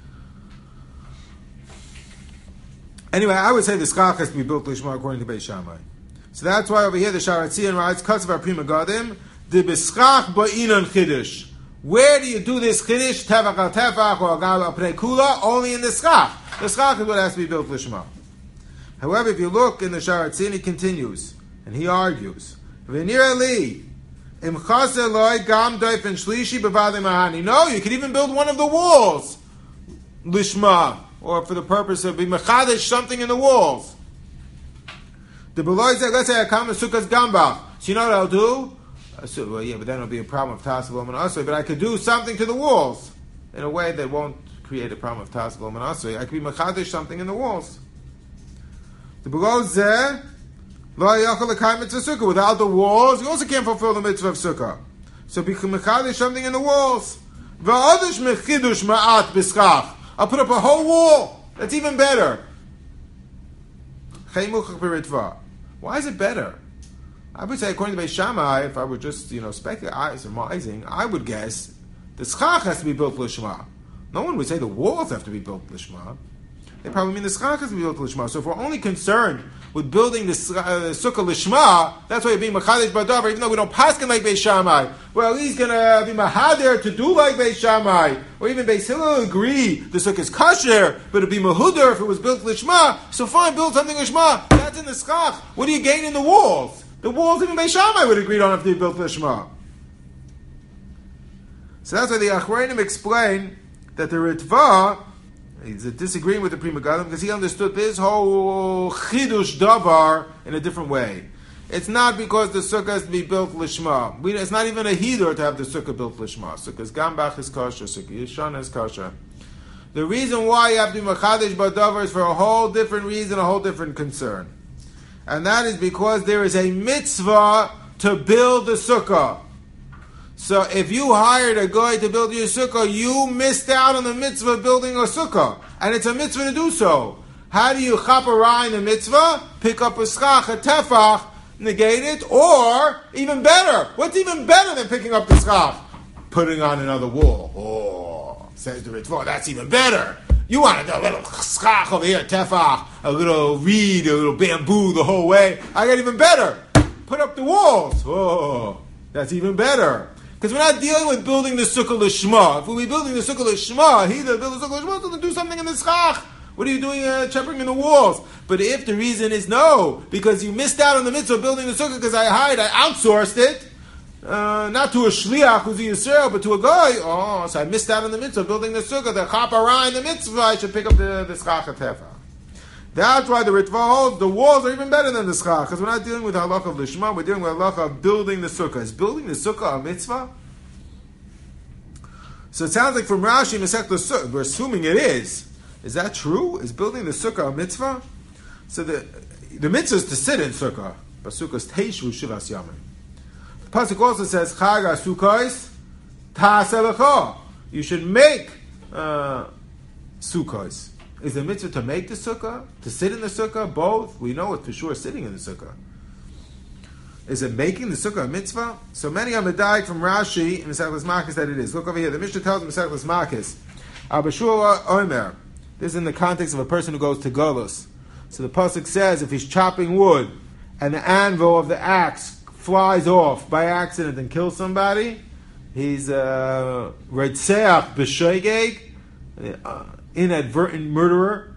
Anyway, I would say the schach has to be built lishma according to Beis Shammai. So that's why over here the Sharatzian writes, "Cuts of our prima gadim." The beschach ba'inan chiddush. Where do you do this chiddush? Tefach al tefach or agal al pnei kula? Only in the schach. The schach is what has to be built lishma. However, if you look in the Sharatzin, he continues and he argues. V'nira li im chaser loy gam doifen shlishi b'vadei mahani. No, you can even build one of the walls lishma, or for the purpose of being mechadish something in the walls. The beloy said, let's say I come to sukkah's gambach. So you know what I'll do? So, well, yeah, but then it'll be a problem of Tasavol and Asoi. But I could do something to the walls in a way that won't create a problem of Tasavol and Asoi. I could be machadish something in the walls. The below zeh lo yachol lekayim mitzvah sukkah. Without the walls, you also can't fulfill the mitzvah of sukkah. So be machadish something in the walls. Va'adish mechidush ma'at b'schach. I'll put up a whole wall. That's even better. Why is it better? I would say, according to Beis Shammai, if I were just, you know, speculating, I would guess the schach has to be built lishma. No one would say the walls have to be built lishma. They probably mean the schach has to be built lishma. So if we're only concerned with building the uh, sukkah lishma, that's why you're being machadish badavar, even though we don't paskin like Beis Shammai. Well, he's going to be mahadir to do like Beis Shammai. Or even Beis Hillel agree the sukkah is kasher, but it'd be mahuder if it was built lishma. So fine, build something lishma. That's in the schach. What do you gain in the walls? The walls, even Beis Shammai would agree, don't have to be built lishma. So that's why the Achronim explain that the Ritva, he's disagreeing with the Prima Gadim because he understood this whole chidush davar in a different way. It's not because the sukkah has to be built lishma. We, it's not even a hidur to have the sukkah built lishma. Sukkah's gambach is kosher, sukkah yeshana is kosher. The reason why you have to be machadish badavar is for a whole different reason, a whole different concern. And that is because there is a mitzvah to build the sukkah. So if you hired a guy to build your sukkah, you missed out on the mitzvah of building a sukkah. And it's a mitzvah to do so. How do you chapara in the mitzvah? Pick up a schach, a tefach, negate it, or, even better, what's even better than picking up the schach? Putting on another wall. Oh, Says the Ritva, that's even better. You want to do a little schach over here, tefach, a little reed, a little bamboo the whole way. I got even better. Put up the walls. Oh, that's even better. Because we're not dealing with building the sukkah l'shma. If we were building the sukkah l'shma, he that build the sukkah l'shma doesn't do something in the schach. What are you doing uh, chipping in the walls? But if the reason is no, because you missed out on the mitzvah of building the sukkah because I hired, I outsourced it, Uh, not to a shliach who's a Yisrael, but to a guy. Oh, so I missed out on the mitzvah building the sukkah, the chapara in the mitzvah. I should pick up the the schach tefa. That's why the Ritva holds the walls are even better than the schach, because we're not dealing with halacha of lishma. We're dealing with halacha of building the sukkah. Is building the sukkah a mitzvah? So it sounds like from Rashi Masech the sukkah, we're assuming it is. Is that true? Is building the sukkah a mitzvah? So the the mitzvah is to sit in sukkah, but sukkah is teishu shivas yamim. Pasuk also says, Chag HaSukkos Ta'aseh. You should make uh, sukkos. Is the mitzvah to make the sukkah? To sit in the sukkah? Both? We know it for sure, sitting in the sukkah. Is it making the sukkah a mitzvah? So many are medayik from Rashi in Masechtas Makos that it is. Look over here. The Mishnah tells Masechtas Makos, Abba Shua Omer. This is in the context of a person who goes to Golus. So the pasuk says, if he's chopping wood and the anvil of the axe flies off by accident and kills somebody, he's a Reitzeach b'shoigeg, uh, inadvertent murderer.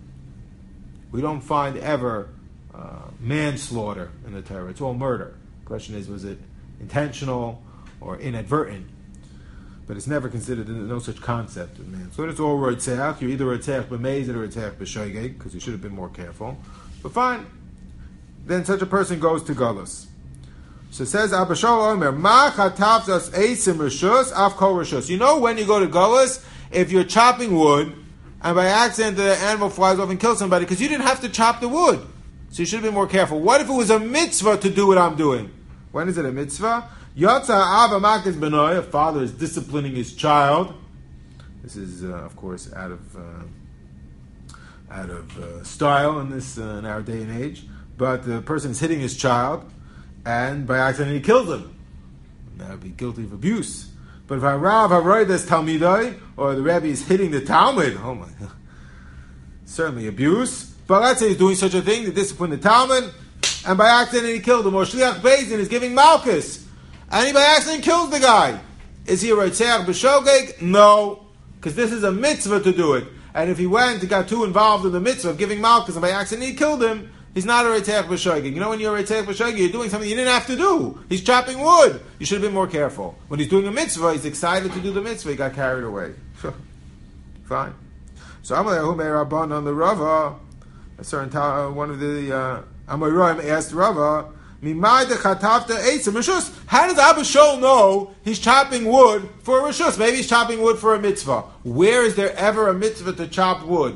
We don't find ever uh, manslaughter in the Torah. It's all murder. The question is, was it intentional or inadvertent? But it's never considered, no such concept of manslaughter. It's all Reitzeach. You're either Reitzeach b'meiz or Reitzeach b'shoigeg, because you should have been more careful. But fine. Then such a person goes to Galus. So it says, Abba Shaul Omer, Ma chatavtas eisim rishus, af kol rishus. You know when you go to Golus, if you're chopping wood, and by accident the animal flies off and kills somebody, because you didn't have to chop the wood. So you should have been more careful. What if it was a mitzvah to do what I'm doing? When is it a mitzvah? Yotza ava makis benoy, a father is disciplining his child. This is, uh, of course, out of uh, out of uh, style in this uh, in our day and age. But the person is hitting his child, and by accident he kills him. That would be guilty of abuse. But if I Rav Haroides Talmidai, or the Rebbe is hitting the Talmud, oh my God, certainly abuse. But let's say he's doing such a thing to discipline the Talmud, and by accident he killed him. Or Shliach Bezdin is giving Malchus, and he by accident kills the guy. Is he a Reitzeach b'shogeg? No, because this is a mitzvah to do it. And if he went and got too involved in the mitzvah of giving Malchus, and by accident he killed him, he's not a Reitzeach b'shogeg. You know when you're a Reitzeach b'shogeg, you're doing something you didn't have to do. He's chopping wood. You should have been more careful. When he's doing a mitzvah, he's excited to do the mitzvah, he got carried away. Fine. So Amalei Humei Rabban on the Rava, a certain time, one of the uh, Amoraim asked Rava, Mimai de chatavta eitzim rishus. How does Abba Shaul know he's chopping wood for a rishus? Maybe he's chopping wood for a mitzvah. Where is there ever a mitzvah to chop wood?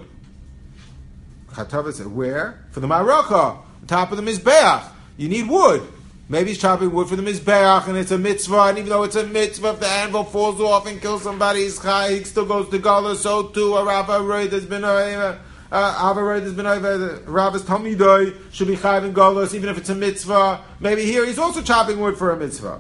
Chatava said, where? For the Maracha, on top of the Mizbeach. You need wood. Maybe he's chopping wood for the Mizbeach, and it's a mitzvah, and even though it's a mitzvah, if the anvil falls off and kills somebody, he's chai, he still goes to Gala, so too, a Rav Haroid has been a Avaroid has been over, Rav is Talmidoi, should be chai in Gala, even if it's a mitzvah. Maybe here he's also chopping wood for a mitzvah.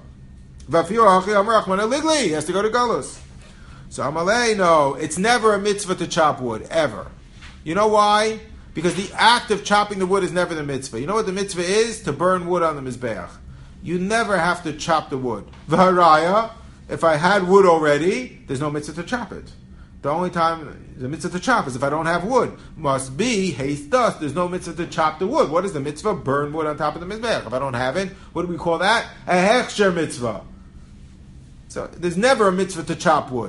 He has to go to Galus. So Amalei, no, it's never a mitzvah to chop wood, ever. You know why? Because the act of chopping the wood is never the mitzvah. You know what the mitzvah is? To burn wood on the Mizbeach. You never have to chop the wood. V'haraya, if I had wood already, there's no mitzvah to chop it. The only time the mitzvah to chop is if I don't have wood. Must be haste dust. There's no mitzvah to chop the wood. What is the mitzvah? Burn wood on top of the Mizbeach. If I don't have it, what do we call that? A hechsher mitzvah. So there's never a mitzvah to chop wood.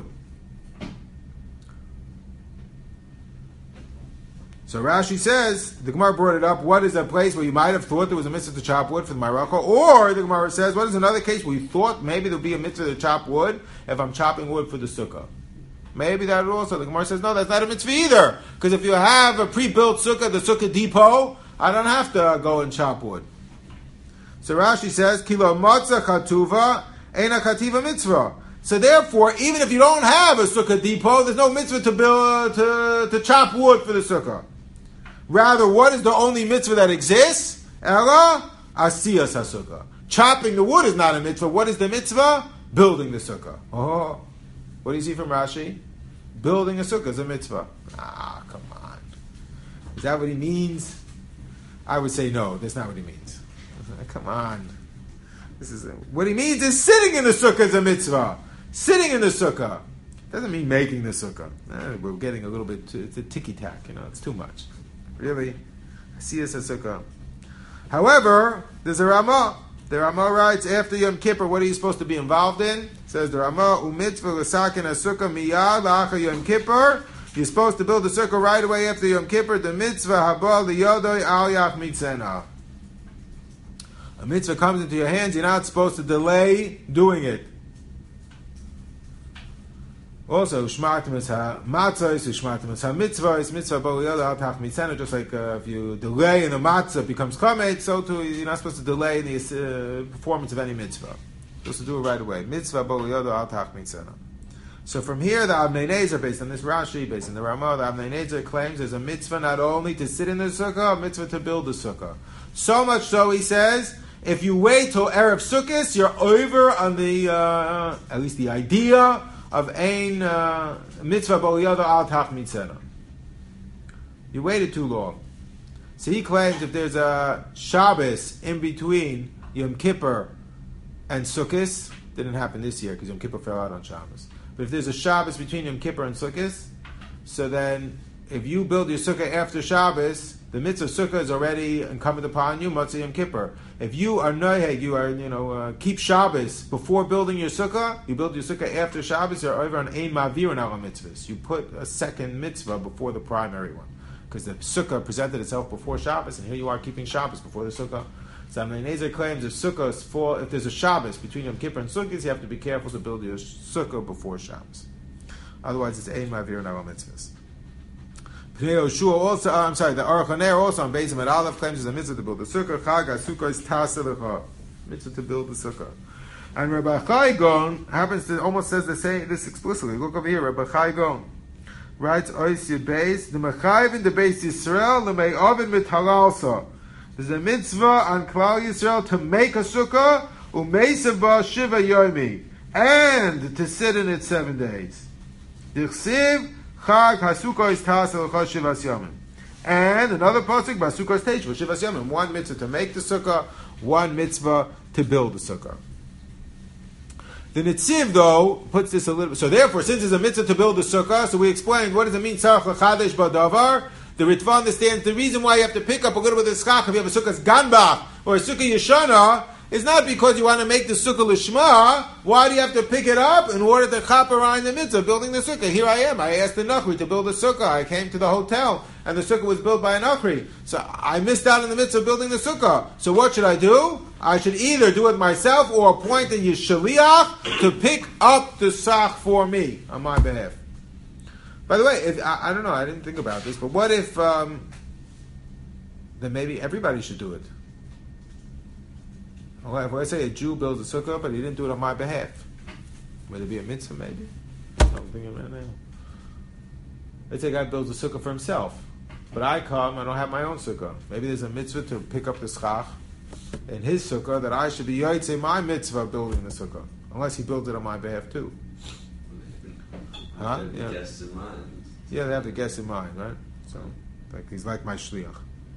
So Rashi says, the Gemara brought it up, what is a place where you might have thought there was a mitzvah to chop wood for the Maracha? Or the Gemara says, what is another case where you thought maybe there would be a mitzvah to chop wood if I'm chopping wood for the sukkah? Maybe that also. The Gemara says, no, that's not a mitzvah either. Because if you have a pre-built sukkah, the sukkah depot, I don't have to go and chop wood. So Rashi says, Kilo matzah chatuva, eina chativa mitzvah. So therefore, even if you don't have a sukkah depot, there's no mitzvah to build, to, to chop wood for the sukkah. Rather, what is the only mitzvah that exists? Ela asiyas hasukkah. Chopping the wood is not a mitzvah. What is the mitzvah? Building the sukkah. Oh, what do you see from Rashi? building a sukkah is a mitzvah. Ah, come on. Is that what he means? I would say no, that's not what he means. Come on. This is a, what he means is sitting in the sukkah is a mitzvah. Sitting in the sukkah. Doesn't mean making the sukkah. Eh, we're getting a little bit too, it's a ticky-tack, you know, it's too much. Really? I see this as sukkah. However, there's a Ramah. The Ramah writes, after Yom Kippur, what are you supposed to be involved in? Says the Ramah, u'mitzvah l'sakin ha-sukkah miyad la'achar Yom Kippur. You're supposed to build the sukkah right away after Yom Kippur. The mitzvah haba liyodoi al yach mitzena. A mitzvah comes into your hands, you're not supposed to delay doing it. Also, u'shmartem es ha-matzos, u'shmartem es ha-mitzvahs, mitzvah haba liyodoi al yach mitzena. Just like uh, if you delay in the matzah, it becomes chametz, so too, you're not supposed to delay in the uh, performance of any mitzvah. You're supposed to do it right away. Mitzvah haba liyodoi al yach mitzena. So from here, the Avnei Nezer, based on this Rashi, based on the Ramah, the Avnei Nezer claims there's a mitzvah not only to sit in the sukkah, a mitzvah to build the sukkah. So much so, he says, if you wait till Erev Sukkot, you're over on the, uh, at least the idea of ein uh, mitzvah b'oliyada al tach mitzena. You waited too long. So he claims if there's a Shabbos in between Yom Kippur and Sukkot, didn't happen this year because Yom Kippur fell out on Shabbos. But if there's a Shabbos between Yom Kippur and Sukkot, so then if you build your sukkah after Shabbos, the mitzvah sukkah is already incumbent upon you, Matzah Yom Kippur. If you are noheg, you are, you know, uh, keep Shabbos before building your sukkah, you build your sukkah after Shabbos, you're over on ein ma'avir and ala mitzvahs. You put a second mitzvah before the primary one. Because the sukkah presented itself before Shabbos, and here you are keeping Shabbos before the sukkah. So Avnei Nezer claims if sukkahs fall, if there's a Shabbos between Yom Kippur and Sukkot, you have to be careful to build your sukkah before Shabbos. Otherwise, it's ein ma'avir and ala mitzvahs. Pnei Yoshua also, uh, I'm sorry, the Aruch HaNer also on Beis Amid Aleph claims it's a mitzvah to build the sukkah. Chag HaSukkah is Tasa Lecha. Mitzvah to build the sukkah. And Rabbi Chai Gon happens to almost says the same this explicitly. Look over here, Rabbi Chai Gon writes Ois Yud Beis the Mechayiv in the Beis Yisrael the Me'avin mit Halalsa. There's a mitzvah on Klal Yisrael to make a sukkah u'meisav ba shiva yomi and to sit in it seven days. Dichsiv Chag HaSukkah is Tasa Lecha Shivas Yomim. And another pasuk, Basukkah stage for Shivas Yomim. One mitzvah to make the sukkah, one mitzvah to build the sukkah. The Netziv, though, puts this a little bit. So therefore, since it's a mitzvah to build the sukkah, so we explained what does it mean, Tzarech L'chadesh B'davar. The Ritva understands the reason why you have to pick up a little bit of schach if you have a sukkah's ganbach or a sukkah yeshana is not because you want to make the sukkah lishma. Why do you have to pick it up in order to chop around the mitzvah building the sukkah? Here I am. I asked the Nachri to build a sukkah. I came to the hotel and the sukkah was built by a Nachri. So I missed out in the mitzvah of building the sukkah. So what should I do? I should either do it myself or appoint a yeshaliach to pick up the sach for me on my behalf. By the way, if, I, I don't know, I didn't think about this, but what if um, then maybe everybody should do it? Well, if I say a Jew builds a sukkah, but he didn't do it on my behalf, would it be a mitzvah maybe? I'm thinking right now. Let's say a guy builds a sukkah for himself, but I come, I don't have my own sukkah. Maybe there's a mitzvah to pick up the schach in his sukkah that I should be yotzei my mitzvah of building the sukkah, unless he builds it on my behalf too. Huh? The yeah. guests in mind. Yeah, they have the guests in mind, right? So, like he's like my shliach.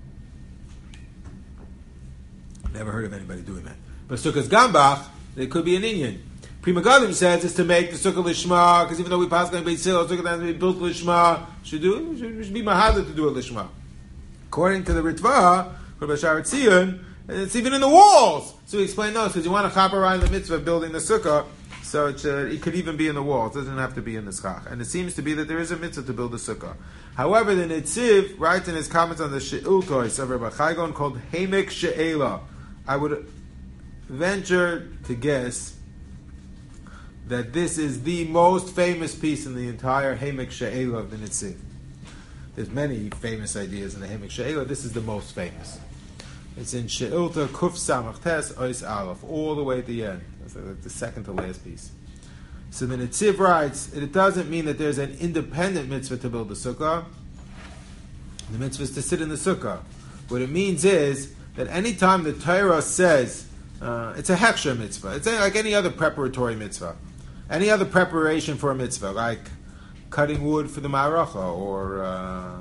Never heard of anybody doing that. But sukkah's gambach, there could be an inyan. Prima Gadim says it's to make the sukkah lishma, because even though we pass on Beit Sil, sukkah has to be built lishma, should do should, should be mahadar to do it lishma. According to the Ritva, Rabbi Shara Tzion, it's even in the walls. So we explain no, because you want to chop around the mitzvah of building the sukkah. So it, should, it could even be in the walls. It doesn't have to be in the schach. And it seems to be that there is a mitzvah to build a sukkah. However, the Netziv writes in his comments on the She'ultois of Rabbi Chai Gon called Hemek She'ela. I would venture to guess that this is the most famous piece in the entire Hemek She'ela of the Netziv. There's many famous ideas in the Hemek She'ela. This is the most famous. It's in She'ulta Kuf Samach Tes Ois Aleph, all the way at the end. That's the second to last piece. So the Netziv writes, it doesn't mean that there's an independent mitzvah to build the sukkah. The mitzvah is to sit in the sukkah. What it means is that any time the Torah says, uh, it's a heksher mitzvah. It's like any other preparatory mitzvah. Any other preparation for a mitzvah, like cutting wood for the maracha, or uh,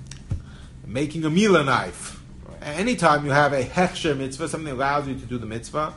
making a mila knife. Anytime you have a hechsher mitzvah, something that allows you to do the mitzvah.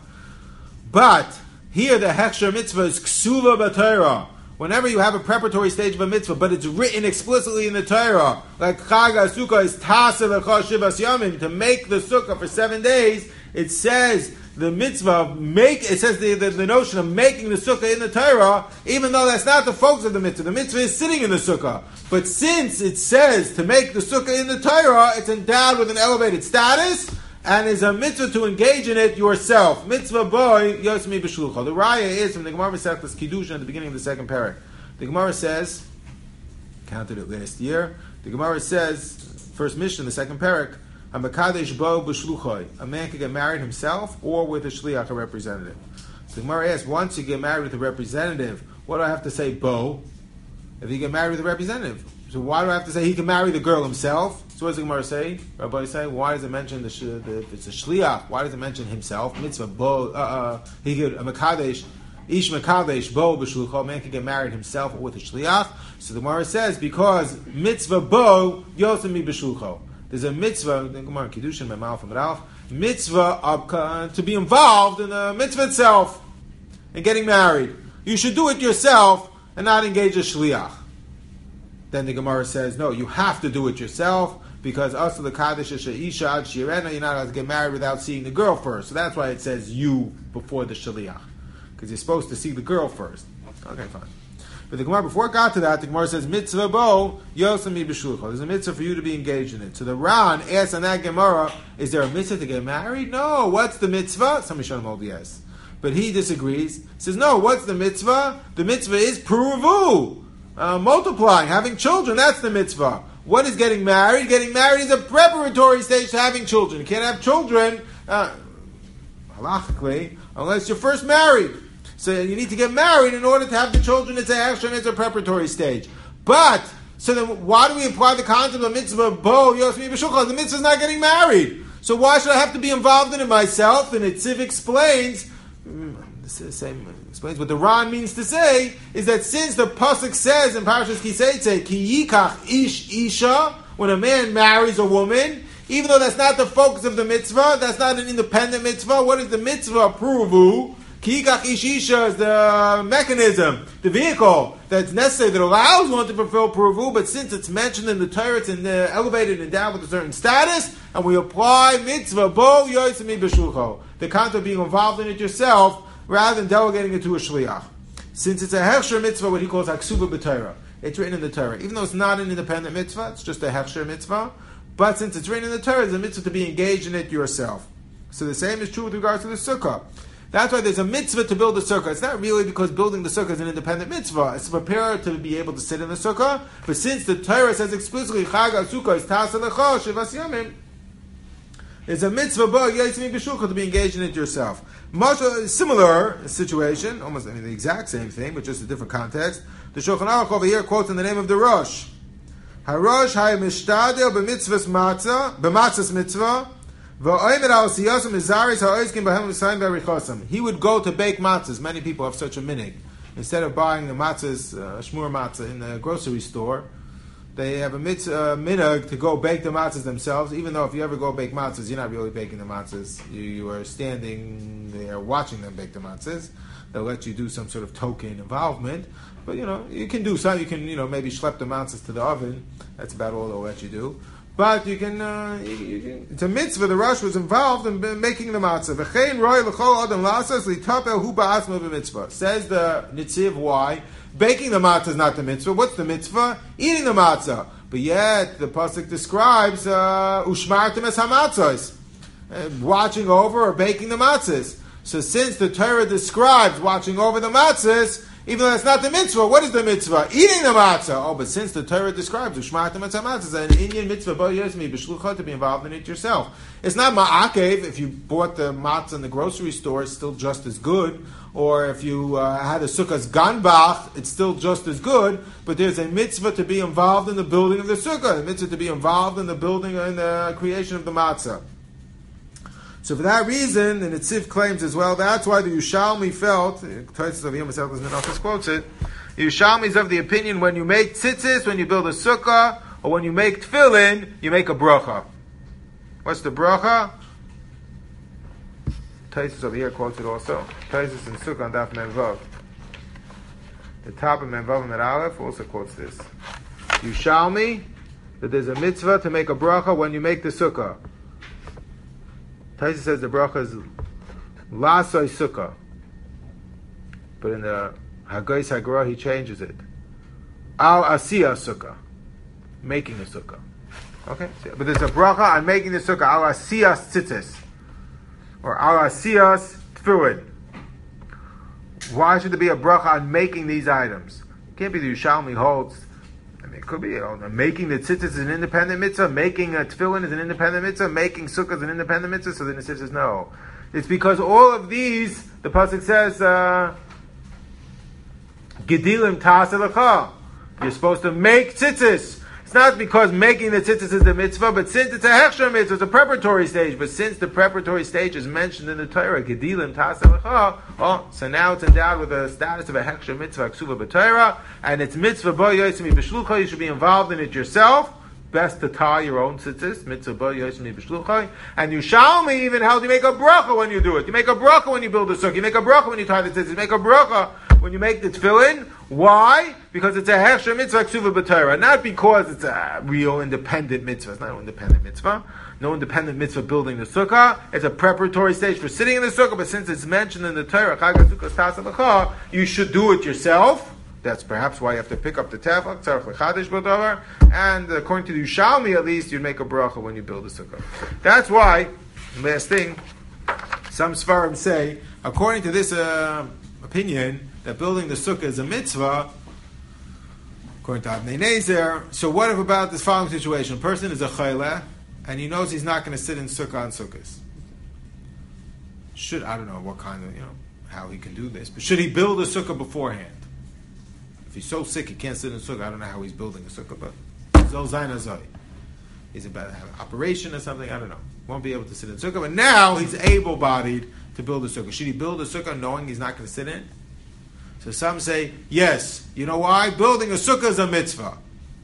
But here the hechsher mitzvah is ksula b'Torah. Whenever you have a preparatory stage of a mitzvah, but it's written explicitly in the Torah, like Chag HaSukkah is Tasa L'cha Shivas Yamim, to make the sukkah for seven days, it says the mitzvah, make, it says the, the, the notion of making the sukkah in the Torah, even though that's not the focus of the mitzvah. The mitzvah is sitting in the sukkah. But since it says to make the sukkah in the Torah, it's endowed with an elevated status, and is a mitzvah to engage in it yourself. Mitzvah boy yosmi b'shlucha. The raya is from the Gemara Masechtas Kiddushin at the beginning of the second parak. The Gemara says, counted it last year. The Gemara says, first mission, the second parak, Hamakadesh bo b'shluchoi. A man can get married himself or with a shliach, a representative. So the Gemara asks, once you get married with a representative, what do I have to say bo? If you get married with a representative, so why do I have to say he can marry the girl himself? So what does the Gemara say? Rabbi say, why does it mention the, the if it's a shliach? Why does it mention himself? Mitzvah bo. Uh, uh, he could a mekadesh, ish mekadesh bo b'shlucha. Man can get married himself or with a shliach. So the Gemara says because mitzvah bo yosemi b'shlucha. There's a mitzvah. The Gemara Kiddushin Memal from Ralph. Mitzvah uh, to be involved in the mitzvah itself and getting married. You should do it yourself and not engage a shliach. Then the Gemara says, no, you have to do it yourself because also the Kaddish Isha ad Shirena, you're not allowed to get married without seeing the girl first. So that's why it says you before the Shaliach. Because you're supposed to see the girl first. Okay, fine. But the Gemara, before it got to that, the Gemara says, Mitzvah bo yosami b'shulcha. There's a mitzvah for you to be engaged in it. So the Ran asks on that Gemara, is there a mitzvah to get married? No. What's the mitzvah? Somebody show him all the yes. But he disagrees. He says, no, what's the mitzvah? The mitzvah is pruvu. Uh, multiplying, having children, that's the mitzvah. What is getting married? Getting married is a preparatory stage to having children. You can't have children, uh, halachically, unless you're first married. So you need to get married in order to have the children. It's a action, it's a preparatory stage. But, so then why do we apply the concept of mitzvah bo yosmi b'shulcha? The mitzvah is not getting married. So why should I have to be involved in it myself? And Itziv explains, the same explains what the Ran means to say is that since the pasuk says in Parashas Kiseitze, ki yikach ish isha, when a man marries a woman, even though that's not the focus of the mitzvah, that's not an independent mitzvah. What is the mitzvah? Pruvu. Ki yikach ish isha is the mechanism, the vehicle that's necessary that allows one to fulfill pruvu. But since it's mentioned in the Torah, it's in the, elevated and endowed with a certain status, and we apply mitzvah bo yosemi b'shulcho, the concept of being involved in it yourself, rather than delegating it to a shliach. Since it's a hechsher mitzvah, what he calls haksuva b'Torah, it's written in the Torah. Even though it's not an independent mitzvah, it's just a hechsher mitzvah, but since it's written in the Torah, it's a mitzvah to be engaged in it yourself. So the same is true with regards to the sukkah. That's why there's a mitzvah to build the sukkah. It's not really because building the sukkah is an independent mitzvah. It's to prepare to be able to sit in the sukkah, but since the Torah says explicitly, Chag HaSukkah is Tasa L'cha Shivas Yamim, it's a mitzvah bo yosemi b'shulcha to be engaged in it yourself. Much a similar situation, almost I mean the exact same thing, but just a different context. The Shulchan Aruch over here quotes in the name of the Rosh. HaRosh ha'mishtadel b'mitzvahs matzah, b'matzahs mitzvah, v'oimer al siyasam izaris ha'oiskim b'hem v'sayim b'arichosam. He would go to bake matzahs. Many people have such a minig. Instead of buying the matzahs, uh, shmur matzah in the grocery store, they have a mitzvah, uh, minhag to go bake the matzahs themselves, even though if you ever go bake matzahs, you're not really baking the matzahs. You, you are standing there watching them bake the matzahs. They'll let you do some sort of token involvement. But, you know, you can do some. You can, you know, maybe schlep the matzahs to the oven. That's about all they'll let you do. But you can, uh, you, you can it's a mitzvah. The Rosh was involved in making the matzah. V'chein roi l'chol adam lasas litapel hu ba'asma b'mitzvah. Says the Nitziv, why? Baking the matzah is not the mitzvah. What's the mitzvah? Eating the matzah. But yet, the pasuk describes ushmartem es hamatzos, watching over or baking the matzahs. So since the Torah describes watching over the matzahs, even though that's not the mitzvah, what is the mitzvah? Eating the matzah. Oh, but since the Torah describes ushmartem es hamatzos, an Indian mitzvah bo yosmi b'shlucha to be involved in it yourself. It's not ma'akev. If you bought the matzah in the grocery store, it's still just as good. Or if you uh, had a sukkah's ganbach, it's still just as good, but there's a mitzvah to be involved in the building of the sukkah, a mitzvah to be involved in the building and the creation of the matzah. So for that reason, the Netziv claims as well, that's why the Yushalmi felt, Tosfos of Yom HaSelchus Menachos quotes it, the Yushalmi is of the opinion when you make tzitzis, when you build a sukkah, or when you make tefillin, you make a bracha. What's the bracha? Tosfos over here quotes it also. Tosfos in Sukkah on Daf Menvav. The top of Menvav and Aleph also quotes this. Yushalmi, that there's a mitzvah to make a bracha when you make the sukkah. Tosfos says the bracha is Lasoi Sukkah. But in the Hagais Hagra he changes it. Al Asiyah Sukkah. Making a sukkah. Okay? But there's a bracha on making the sukkah. Al Asiyah Tzitzis. Or Al Asiyah Tefillin. Why should there be a bracha on making these items? It can't be the Yushalmi holds. I mean, it could be, you know, making the tzitzis is an independent mitzvah, making a tefillin is an independent mitzvah, making sukkah is an independent mitzvah, so then the Netziv says no. It's because all of these, the pasuk says, uh, Gedilim ta'aseh. You're supposed to make tzitzis. It's not because making the tzitzis is the mitzvah, but since it's a hechsher mitzvah, it's a preparatory stage. But since the preparatory stage is mentioned in the Torah, Gedilim ta'aseh lecha, oh, so now it's endowed with the status of a hechsher mitzvah, ksuva b'Torah, and it's mitzvah bo yosemi b'shlucha. You should be involved in it yourself. Best to tie your own tzitzis, mitzvah bo yosemi b'shlucha. And Yushalmi even held you make a bracha when you do it. You make a bracha when you build a sukkah. You make a bracha when you tie the tzitzis. You make a bracha when you make the tefillin. Why? Because it's a hechsher mitzvah ksuva b'Torah. Not because it's a real independent mitzvah. It's not an independent mitzvah. No independent mitzvah building the sukkah. It's a preparatory stage for sitting in the sukkah, but since it's mentioned in the Torah, Chag HaSukkos Ta'aseh Lecha, you should do it yourself. That's perhaps why you have to pick up the tefach, tzarech lechadesh b'davar, and according to the Yushalmi at least, you'd make a bracha when you build a sukkah. That's why, last thing, some Sfarim say, according to this uh, opinion, that building the sukkah is a mitzvah, according to Avnei Nezer. So what if about this following situation? A person is a chayleh, and he knows he's not going to sit in sukkah on sukkahs. Should, I don't know what kind of, you know, how he can do this, but should he build a sukkah beforehand? If he's so sick he can't sit in sukkah, I don't know how he's building a sukkah, but Zol Zayin Azoi. He's about to have an operation or something, I don't know. Won't be able to sit in sukkah, but now he's able-bodied to build a sukkah. Should he build a sukkah knowing he's not going to sit in? So some say, yes. You know why? Building a sukkah is a mitzvah.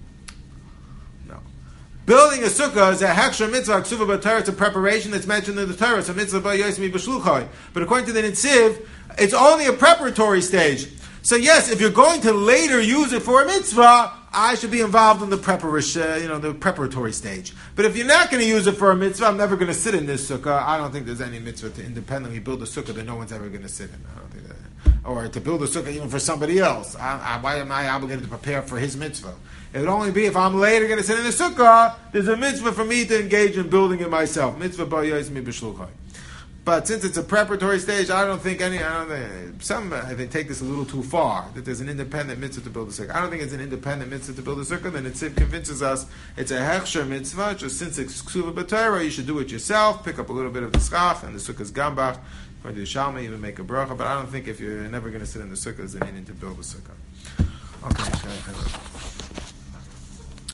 No. Building a sukkah is a hechsher mitzvah, ksuva b'Torah, it's a preparation that's mentioned in the Torah, it's a mitzvah b'yosmi b'shluchai. But according to the Netziv, it's only a preparatory stage. So yes, if you're going to later use it for a mitzvah, I should be involved in the preparation, uh, you know, the preparatory stage. But if you're not going to use it for a mitzvah, I'm never going to sit in this sukkah. I don't think there's any mitzvah to independently build a sukkah that no one's ever going to sit in. I don't think that. Or to build a sukkah even for somebody else. I, I, why am I obligated to prepare for his mitzvah? It would only be if I'm later going to sit in the sukkah, there's a mitzvah for me to engage in building it myself. Mitzvah b'yosmi b'shluchai. But since it's a preparatory stage, I don't think any, I don't think, some, I think, take this a little too far, that there's an independent mitzvah to build a sukkah. I don't think it's an independent mitzvah to build a sukkah, then it convinces us it's a hechsher mitzvah, just since it's ksuva b'Torah, you should do it yourself, pick up a little bit of the schach, and the sukkah's gambach, or the Yushalmi, even make a bracha, but I don't think if you're never going to sit in the sukkah, there's a need to build a sukkah. Okay,